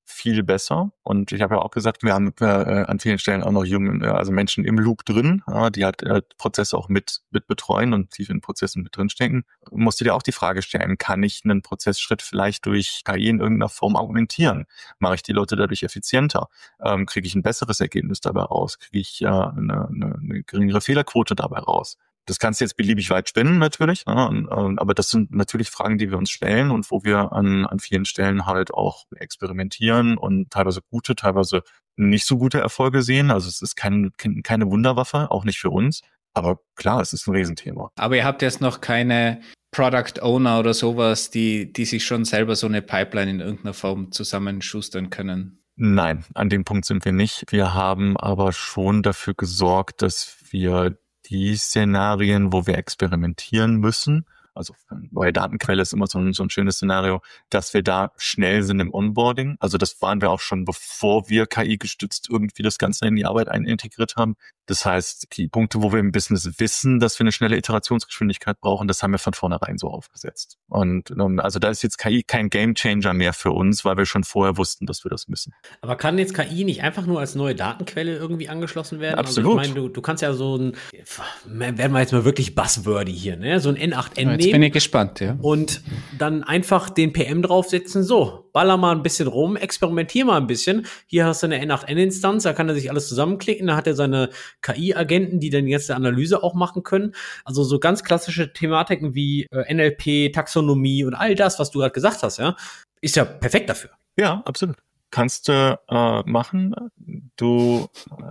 Speaker 3: viel besser. Und ich habe ja auch gesagt, wir haben an vielen Stellen auch noch also Menschen im Loop drin, die halt Prozesse auch mit betreuen und tief in Prozessen mit drinstecken. Musst du dir auch die Frage stellen, kann ich einen Prozessschritt vielleicht durch KI in irgendeiner Form augmentieren? Mache ich die Leute dadurch effizienter? Kriege ich ein besseres Ergebnis dabei raus? Kriege ich eine geringere Fehlerquote dabei raus? Das kannst du jetzt beliebig weit spinnen natürlich, ne? Aber das sind natürlich Fragen, die wir uns stellen und wo wir an vielen Stellen halt auch experimentieren und teilweise gute, teilweise nicht so gute Erfolge sehen. Also es ist keine Wunderwaffe, auch nicht für uns. Aber klar, es ist ein Riesenthema.
Speaker 2: Aber ihr habt jetzt noch keine Product Owner oder sowas, die sich schon selber so eine Pipeline in irgendeiner Form zusammenschustern können?
Speaker 3: Nein, an dem Punkt sind wir nicht. Wir haben aber schon dafür gesorgt, dass wir die Szenarien, wo wir experimentieren müssen, also neue Datenquelle ist immer so ein schönes Szenario, dass wir da schnell sind im Onboarding. Also das waren wir auch schon, bevor wir KI-gestützt irgendwie das Ganze in die Arbeit integriert haben. Das heißt, die Punkte, wo wir im Business wissen, dass wir eine schnelle Iterationsgeschwindigkeit brauchen, das haben wir von vornherein so aufgesetzt. Und also da ist jetzt KI kein Gamechanger mehr für uns, weil wir schon vorher wussten, dass wir das müssen.
Speaker 1: Aber kann jetzt KI nicht einfach nur als neue Datenquelle irgendwie angeschlossen werden?
Speaker 3: Absolut.
Speaker 1: Also ich meine, du kannst ja so ein, werden wir jetzt mal wirklich buzzwordy hier, ne? So ein N8N nehmen.
Speaker 2: Jetzt bin ich gespannt, ja.
Speaker 1: Und dann einfach den PM draufsetzen, so, baller mal ein bisschen rum, experimentier mal ein bisschen. Hier hast du eine N8N-Instanz, da kann er sich alles zusammenklicken, da hat er seine KI-Agenten, die dann jetzt die Analyse auch machen können. Also so ganz klassische Thematiken wie NLP, Taxonomie und all das, was du gerade gesagt hast, ja, ist ja perfekt dafür.
Speaker 3: Ja, absolut. Kannst du machen. Du,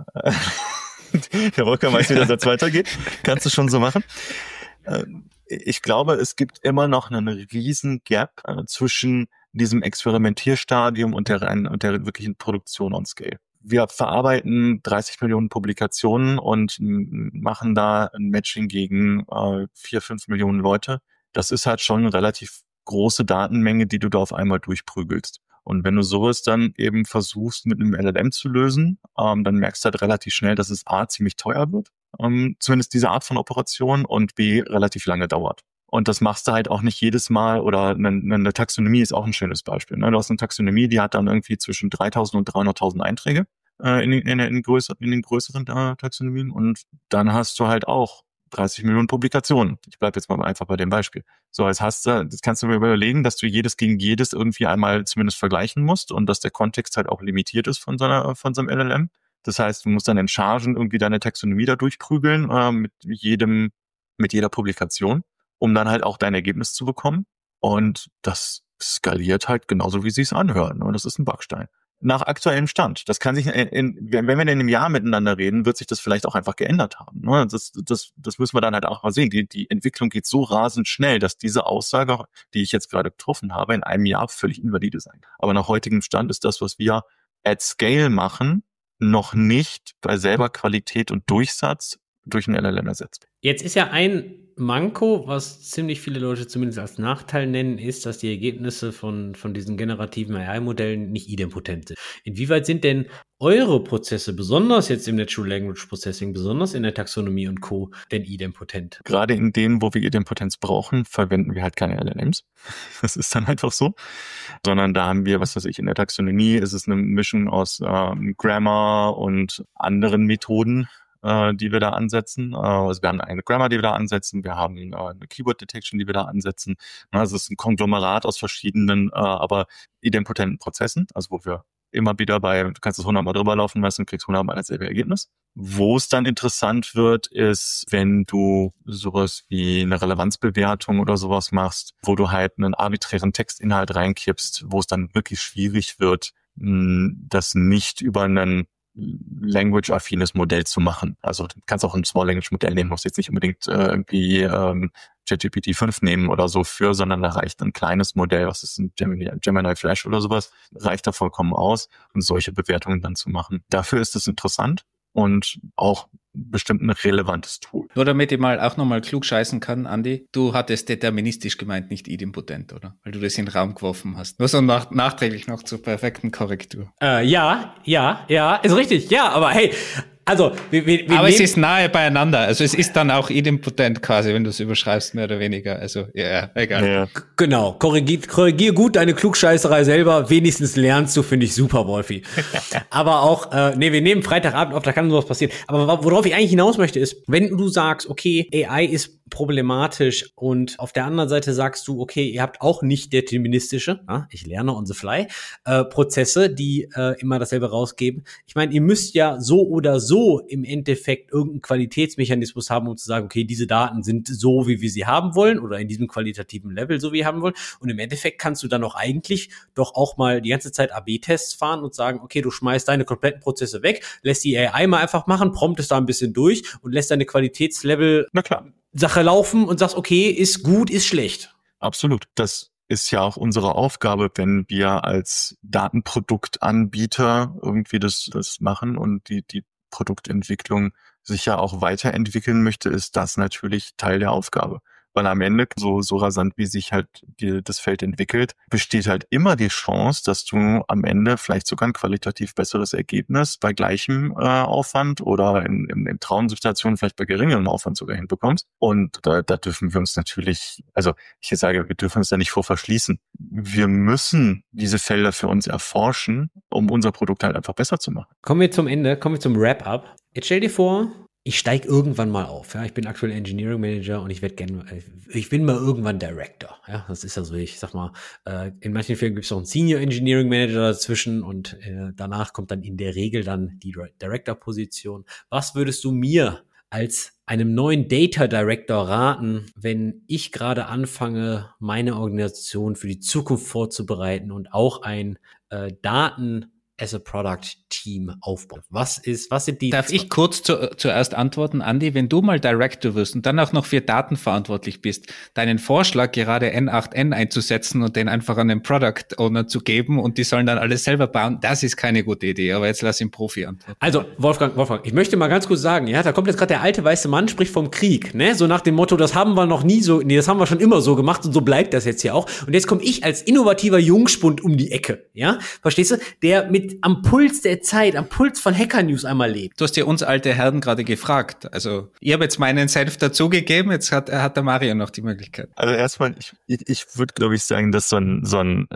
Speaker 3: der Volker weiß, wie der Satz weitergeht. Kannst du schon so machen. Ich glaube, es gibt immer noch einen riesen Gap zwischen diesem Experimentierstadium und der wirklichen Produktion on Scale. Wir verarbeiten 30 Millionen Publikationen und machen da ein Matching gegen 4-5 Millionen Leute. Das ist halt schon eine relativ große Datenmenge, die du da auf einmal durchprügelst. Und wenn du sowas dann eben versuchst, mit einem LLM zu lösen, dann merkst du halt relativ schnell, dass es A, ziemlich teuer wird, zumindest diese Art von Operation, und B, relativ lange dauert. Und das machst du halt auch nicht jedes Mal, oder eine Taxonomie ist auch ein schönes Beispiel. Ne? Du hast eine Taxonomie, die hat dann irgendwie zwischen 3.000 und 300.000 Einträge in den größeren Taxonomien, und dann hast du halt auch 30 Millionen Publikationen. Ich bleibe jetzt mal einfach bei dem Beispiel. So, jetzt das kannst du mir überlegen, dass du jedes gegen jedes irgendwie einmal zumindest vergleichen musst und dass der Kontext halt auch limitiert ist von so einem LLM. Das heißt, du musst dann in Chargen irgendwie deine Taxonomie da durchprügeln mit jeder Publikation, um dann halt auch dein Ergebnis zu bekommen. Und das skaliert halt genauso, wie sie es anhören. Und das ist ein Backstein. Nach aktuellem Stand. Das kann sich, wenn wir in einem Jahr miteinander reden, wird sich das vielleicht auch einfach geändert haben. Das müssen wir dann halt auch mal sehen. Die Entwicklung geht so rasend schnell, dass diese Aussage, die ich jetzt gerade getroffen habe, in einem Jahr völlig invalide sein kann. Aber nach heutigem Stand ist das, was wir at scale machen, noch nicht bei selber Qualität und Durchsatz durch ein LLM ersetzt.
Speaker 1: Jetzt ist ja ein Manko, was ziemlich viele Leute zumindest als Nachteil nennen, ist, dass die Ergebnisse von diesen generativen AI-Modellen nicht idempotent sind. Inwieweit sind denn eure Prozesse, besonders jetzt im Natural Language Processing, besonders in der Taxonomie und Co., denn idempotent?
Speaker 3: Gerade in denen, wo wir Idempotenz brauchen, verwenden wir halt keine LLMs. Das ist dann einfach so. Sondern da haben wir, in der Taxonomie ist es eine Mischung aus Grammar und anderen Methoden, die wir da ansetzen. Also wir haben eine Grammar, die wir da ansetzen. Wir haben eine Keyword Detection, die wir da ansetzen. Also es ist ein Konglomerat aus verschiedenen, aber idempotenten Prozessen. Also wo wir immer wieder du kannst es 100-mal drüber laufen lassen und kriegst 100-mal dasselbe Ergebnis. Wo es dann interessant wird, ist, wenn du sowas wie eine Relevanzbewertung oder sowas machst, wo du halt einen arbiträren Textinhalt reinkippst, wo es dann wirklich schwierig wird, das nicht über einen language-affines Modell zu machen. Also du kannst auch ein Small Language Modell nehmen, musst jetzt nicht unbedingt irgendwie ChatGPT 5 nehmen oder so sondern da reicht ein kleines Modell, was ist ein Gemini Flash oder sowas, reicht da vollkommen aus, um solche Bewertungen dann zu machen. Dafür ist es interessant und auch bestimmt ein relevantes Tool.
Speaker 2: Nur damit ich auch nochmal klug scheißen kann, Andi, du hattest deterministisch gemeint, nicht idempotent, oder? Weil du das in den Raum geworfen hast. Nur so nachträglich noch zur perfekten Korrektur.
Speaker 1: Ja, ist richtig. Ja, aber hey, Also,
Speaker 2: aber es ist nahe beieinander. Also es ist dann auch idempotent quasi, wenn du es überschreibst, mehr oder weniger. Also, ja, egal.
Speaker 3: Ja.
Speaker 1: Genau, korrigier gut deine Klugscheißerei selber. Wenigstens lernst du, finde ich super, Wolfi. Aber auch, wir nehmen Freitagabend auf, da kann sowas passieren. Aber worauf ich eigentlich hinaus möchte ist, wenn du sagst, okay, AI ist problematisch und auf der anderen Seite sagst du, okay, ihr habt auch nicht deterministische, ich lerne on the fly, Prozesse, die immer dasselbe rausgeben. Ich meine, ihr müsst ja so oder so im Endeffekt irgendeinen Qualitätsmechanismus haben, um zu sagen, okay, diese Daten sind so, wie wir sie haben wollen oder in diesem qualitativen Level, so wie wir haben wollen. Und im Endeffekt kannst du dann auch eigentlich doch auch mal die ganze Zeit AB-Tests fahren und sagen, okay, du schmeißt deine kompletten Prozesse weg, lässt die AI mal einfach machen, promptest da ein bisschen durch und lässt deine Qualitätslevel
Speaker 3: Na klar.
Speaker 1: Sache laufen und sagst, okay, ist gut, ist schlecht.
Speaker 3: Absolut. Das ist ja auch unsere Aufgabe, wenn wir als Datenproduktanbieter irgendwie das machen und die Produktentwicklung sich ja auch weiterentwickeln möchte, ist das natürlich Teil der Aufgabe. Weil am Ende, so rasant wie sich halt das Feld entwickelt, besteht halt immer die Chance, dass du am Ende vielleicht sogar ein qualitativ besseres Ergebnis bei gleichem Aufwand oder in Traumsituationen vielleicht bei geringerem Aufwand sogar hinbekommst. Und da dürfen wir uns natürlich, also ich sage, wir dürfen uns da nicht vor verschließen. Wir müssen diese Felder für uns erforschen, um unser Produkt halt einfach besser zu machen.
Speaker 1: Kommen wir zum Ende, kommen wir zum Wrap-up. Jetzt stell dir vor, ich steige irgendwann mal auf. Ja? Ich bin aktuell Engineering Manager und ich bin mal irgendwann Director. Ja? Das ist ja so, ich sag mal, in manchen Fällen gibt es auch einen Senior Engineering Manager dazwischen und danach kommt dann in der Regel dann die Director-Position. Was würdest du mir als einem neuen Data Director raten, wenn ich gerade anfange, meine Organisation für die Zukunft vorzubereiten und auch ein Daten as a Product Team aufbauen? Was sind die...
Speaker 2: Darf ich kurz zuerst antworten, Andi? Wenn du mal Director wirst und dann auch noch für Daten verantwortlich bist, deinen Vorschlag, gerade N8N einzusetzen und den einfach an den Product Owner zu geben und die sollen dann alles selber bauen, das ist keine gute Idee. Aber jetzt lass ihn Profi antworten.
Speaker 1: Also, Wolfgang, ich möchte mal ganz kurz sagen, ja, da kommt jetzt gerade der alte weiße Mann, spricht vom Krieg, ne? So nach dem Motto, das haben wir noch nie so, nee, das haben wir schon immer so gemacht und so bleibt das jetzt hier auch. Und jetzt komme ich als innovativer Jungspund um die Ecke, ja? Verstehst du? Der mit am Puls der Zeit, am Puls von Hacker News einmal lebt.
Speaker 2: Du hast ja uns alte Herren gerade gefragt. Also, ich habe jetzt meinen Senf dazugegeben, jetzt hat der Mario noch die Möglichkeit.
Speaker 3: Also erstmal, ich würde, glaube ich, sagen, dass so ein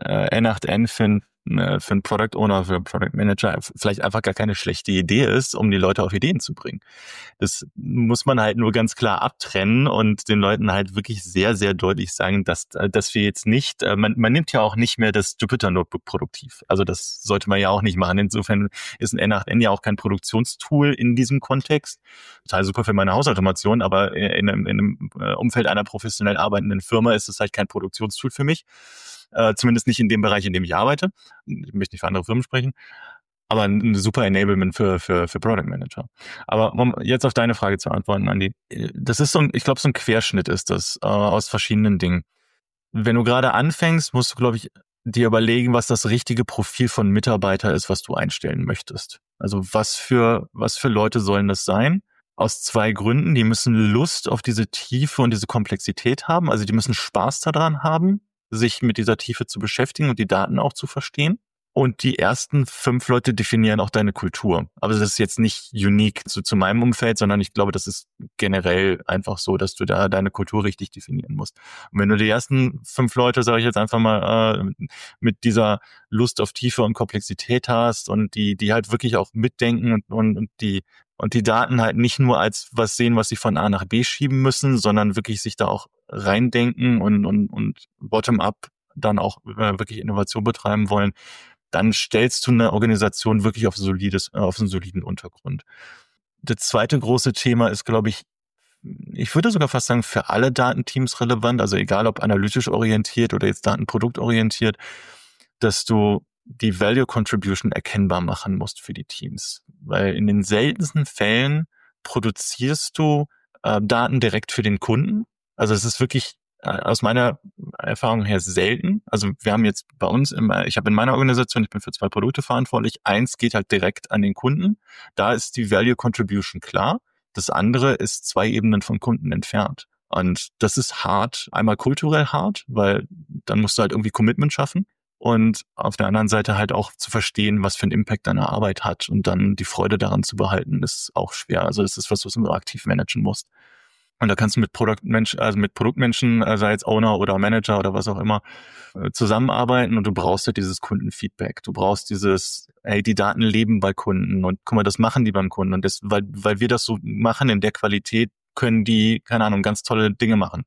Speaker 3: N8N für einen Product Owner, für einen Product Manager vielleicht einfach gar keine schlechte Idee ist, um die Leute auf Ideen zu bringen. Das muss man halt nur ganz klar abtrennen und den Leuten halt wirklich sehr, sehr deutlich sagen, dass wir jetzt nicht, man nimmt ja auch nicht mehr das Jupyter Notebook produktiv. Also das sollte man ja auch nicht machen. Insofern ist ein N8N ja auch kein Produktionstool in diesem Kontext. Total super für meine Hausautomation, aber in einem Umfeld einer professionell arbeitenden Firma ist es halt kein Produktionstool für mich. Zumindest nicht in dem Bereich, in dem ich arbeite. Ich möchte nicht für andere Firmen sprechen. Aber ein super Enablement für Product Manager. Aber um jetzt auf deine Frage zu antworten, Andi, das ist ich glaube, so ein Querschnitt ist das aus verschiedenen Dingen. Wenn du gerade anfängst, musst du, glaube ich, dir überlegen, was das richtige Profil von Mitarbeiter ist, was du einstellen möchtest. Also was für Leute sollen das sein? Aus 2 Gründen. Die müssen Lust auf diese Tiefe und diese Komplexität haben. Also die müssen Spaß daran haben, sich mit dieser Tiefe zu beschäftigen und die Daten auch zu verstehen. Und die ersten 5 Leute definieren auch deine Kultur. Aber das ist jetzt nicht unique zu meinem Umfeld, sondern ich glaube, das ist generell einfach so, dass du da deine Kultur richtig definieren musst. Und wenn du die ersten 5 Leute, sage ich jetzt einfach mal, mit dieser Lust auf Tiefe und Komplexität hast und die halt wirklich auch mitdenken und die Daten halt nicht nur als was sehen, was sie von A nach B schieben müssen, sondern wirklich sich da auch reindenken und bottom-up dann auch wirklich Innovation betreiben wollen, dann stellst du eine Organisation wirklich auf einen soliden Untergrund. Das zweite große Thema ist, glaube ich würde sogar fast sagen, für alle Datenteams relevant, also egal ob analytisch orientiert oder jetzt datenproduktorientiert, dass du die Value Contribution erkennbar machen musst für die Teams. Weil in den seltensten Fällen produzierst du Daten direkt für den Kunden. Also es ist wirklich aus meiner Erfahrung her selten. Also wir haben jetzt bei uns, ich habe in meiner Organisation, ich bin für 2 Produkte verantwortlich, 1 geht halt direkt an den Kunden. Da ist die Value Contribution klar. Das andere ist 2 Ebenen vom Kunden entfernt. Und das ist hart, einmal kulturell hart, weil dann musst du halt irgendwie Commitment schaffen. und auf der anderen Seite halt auch zu verstehen, was für einen Impact deine Arbeit hat und dann die Freude daran zu behalten, ist auch schwer. Also das ist was du aktiv managen musst. Und da kannst du mit Produktmenschen, sei es Owner oder Manager oder was auch immer, zusammenarbeiten und du brauchst halt dieses Kundenfeedback. Du brauchst dieses, die Daten leben bei Kunden und guck mal, das machen die beim Kunden und das, weil wir das so machen in der Qualität, können die, keine Ahnung, ganz tolle Dinge machen.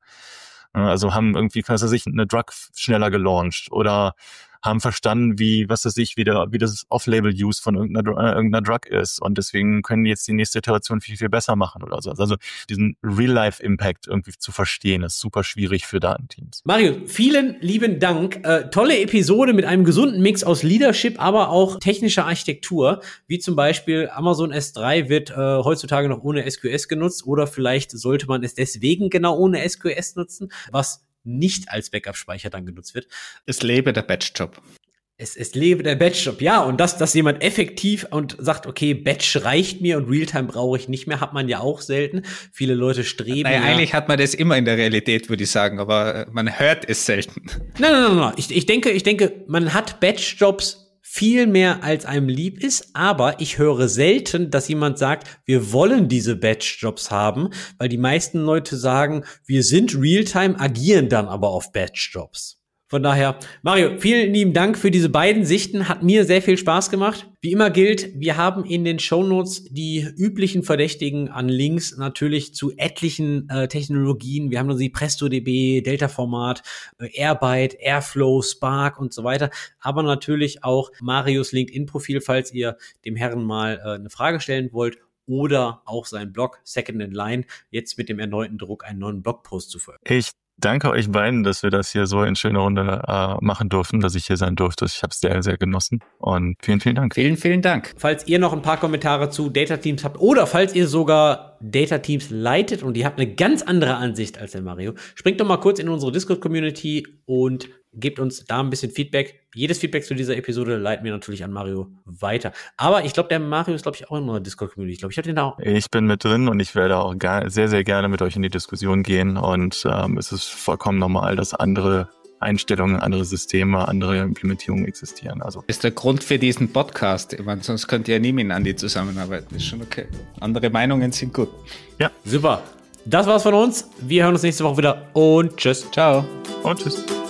Speaker 3: Also haben irgendwie, was weiß ich, eine Drug schneller gelauncht oder haben verstanden, wie das Off-Label-Use von irgendeiner Drug ist. Und deswegen können die jetzt die nächste Iteration viel, viel besser machen oder so. Also diesen Real-Life-Impact irgendwie zu verstehen, ist super schwierig für Datenteams.
Speaker 1: Mario, vielen lieben Dank. Tolle Episode mit einem gesunden Mix aus Leadership, aber auch technischer Architektur, wie zum Beispiel Amazon S3 wird heutzutage noch ohne SQS genutzt oder vielleicht sollte man es deswegen genau ohne SQS nutzen, was nicht als Backup-Speicher dann genutzt wird.
Speaker 2: Es lebe der Batch-Job.
Speaker 1: Es lebe der Batch-Job, ja. Und dass jemand effektiv und sagt, okay, Batch reicht mir und Realtime brauche ich nicht mehr, hat man ja auch selten. Viele Leute streben.
Speaker 2: Naja, eigentlich hat man das immer in der Realität, würde ich sagen, aber man hört es selten.
Speaker 1: Nein. Ich denke, man hat Batch-Jobs viel mehr als einem lieb ist, aber ich höre selten, dass jemand sagt, wir wollen diese Batch-Jobs haben, weil die meisten Leute sagen, wir sind Realtime, agieren dann aber auf Batch-Jobs. Von daher, Mario, vielen lieben Dank für diese beiden Sichten. Hat mir sehr viel Spaß gemacht. Wie immer gilt, wir haben in den Shownotes die üblichen Verdächtigen an Links natürlich zu etlichen Technologien. Wir haben also die PrestoDB, Delta-Format, Airbyte, Airflow, Spark und so weiter. Aber natürlich auch Marios LinkedIn-Profil, falls ihr dem Herrn mal eine Frage stellen wollt. Oder auch sein Blog Second in Line, jetzt mit dem erneuten Druck einen neuen Blogpost zu veröffentlichen.
Speaker 3: Ich danke euch beiden, dass wir das hier so in schöner Runde machen durften, dass ich hier sein durfte. Ich habe es sehr, sehr genossen und vielen, vielen Dank.
Speaker 2: Vielen, vielen Dank.
Speaker 1: Falls ihr noch ein paar Kommentare zu Data Teams habt oder falls ihr sogar Data Teams leitet und ihr habt eine ganz andere Ansicht als der Mario, springt doch mal kurz in unsere Discord-Community und gebt uns da ein bisschen Feedback. Jedes Feedback zu dieser Episode leiten wir natürlich an Mario weiter. Aber ich glaube, der Mario ist, glaube ich, auch in unserer Discord-Community. Ich glaube, ich habe den da auch.
Speaker 3: Ich bin mit drin und ich werde auch sehr, sehr gerne mit euch in die Diskussion gehen. Und es ist vollkommen normal, dass andere Einstellungen, andere Systeme, andere Implementierungen existieren. Also
Speaker 2: ist der Grund für diesen Podcast. Ich meine, sonst könnt ihr ja nie mit Andi zusammenarbeiten. Ist schon okay. Andere Meinungen sind gut.
Speaker 1: Ja, super. Das war's von uns. Wir hören uns nächste Woche wieder und tschüss.
Speaker 2: Ciao.
Speaker 3: Und tschüss.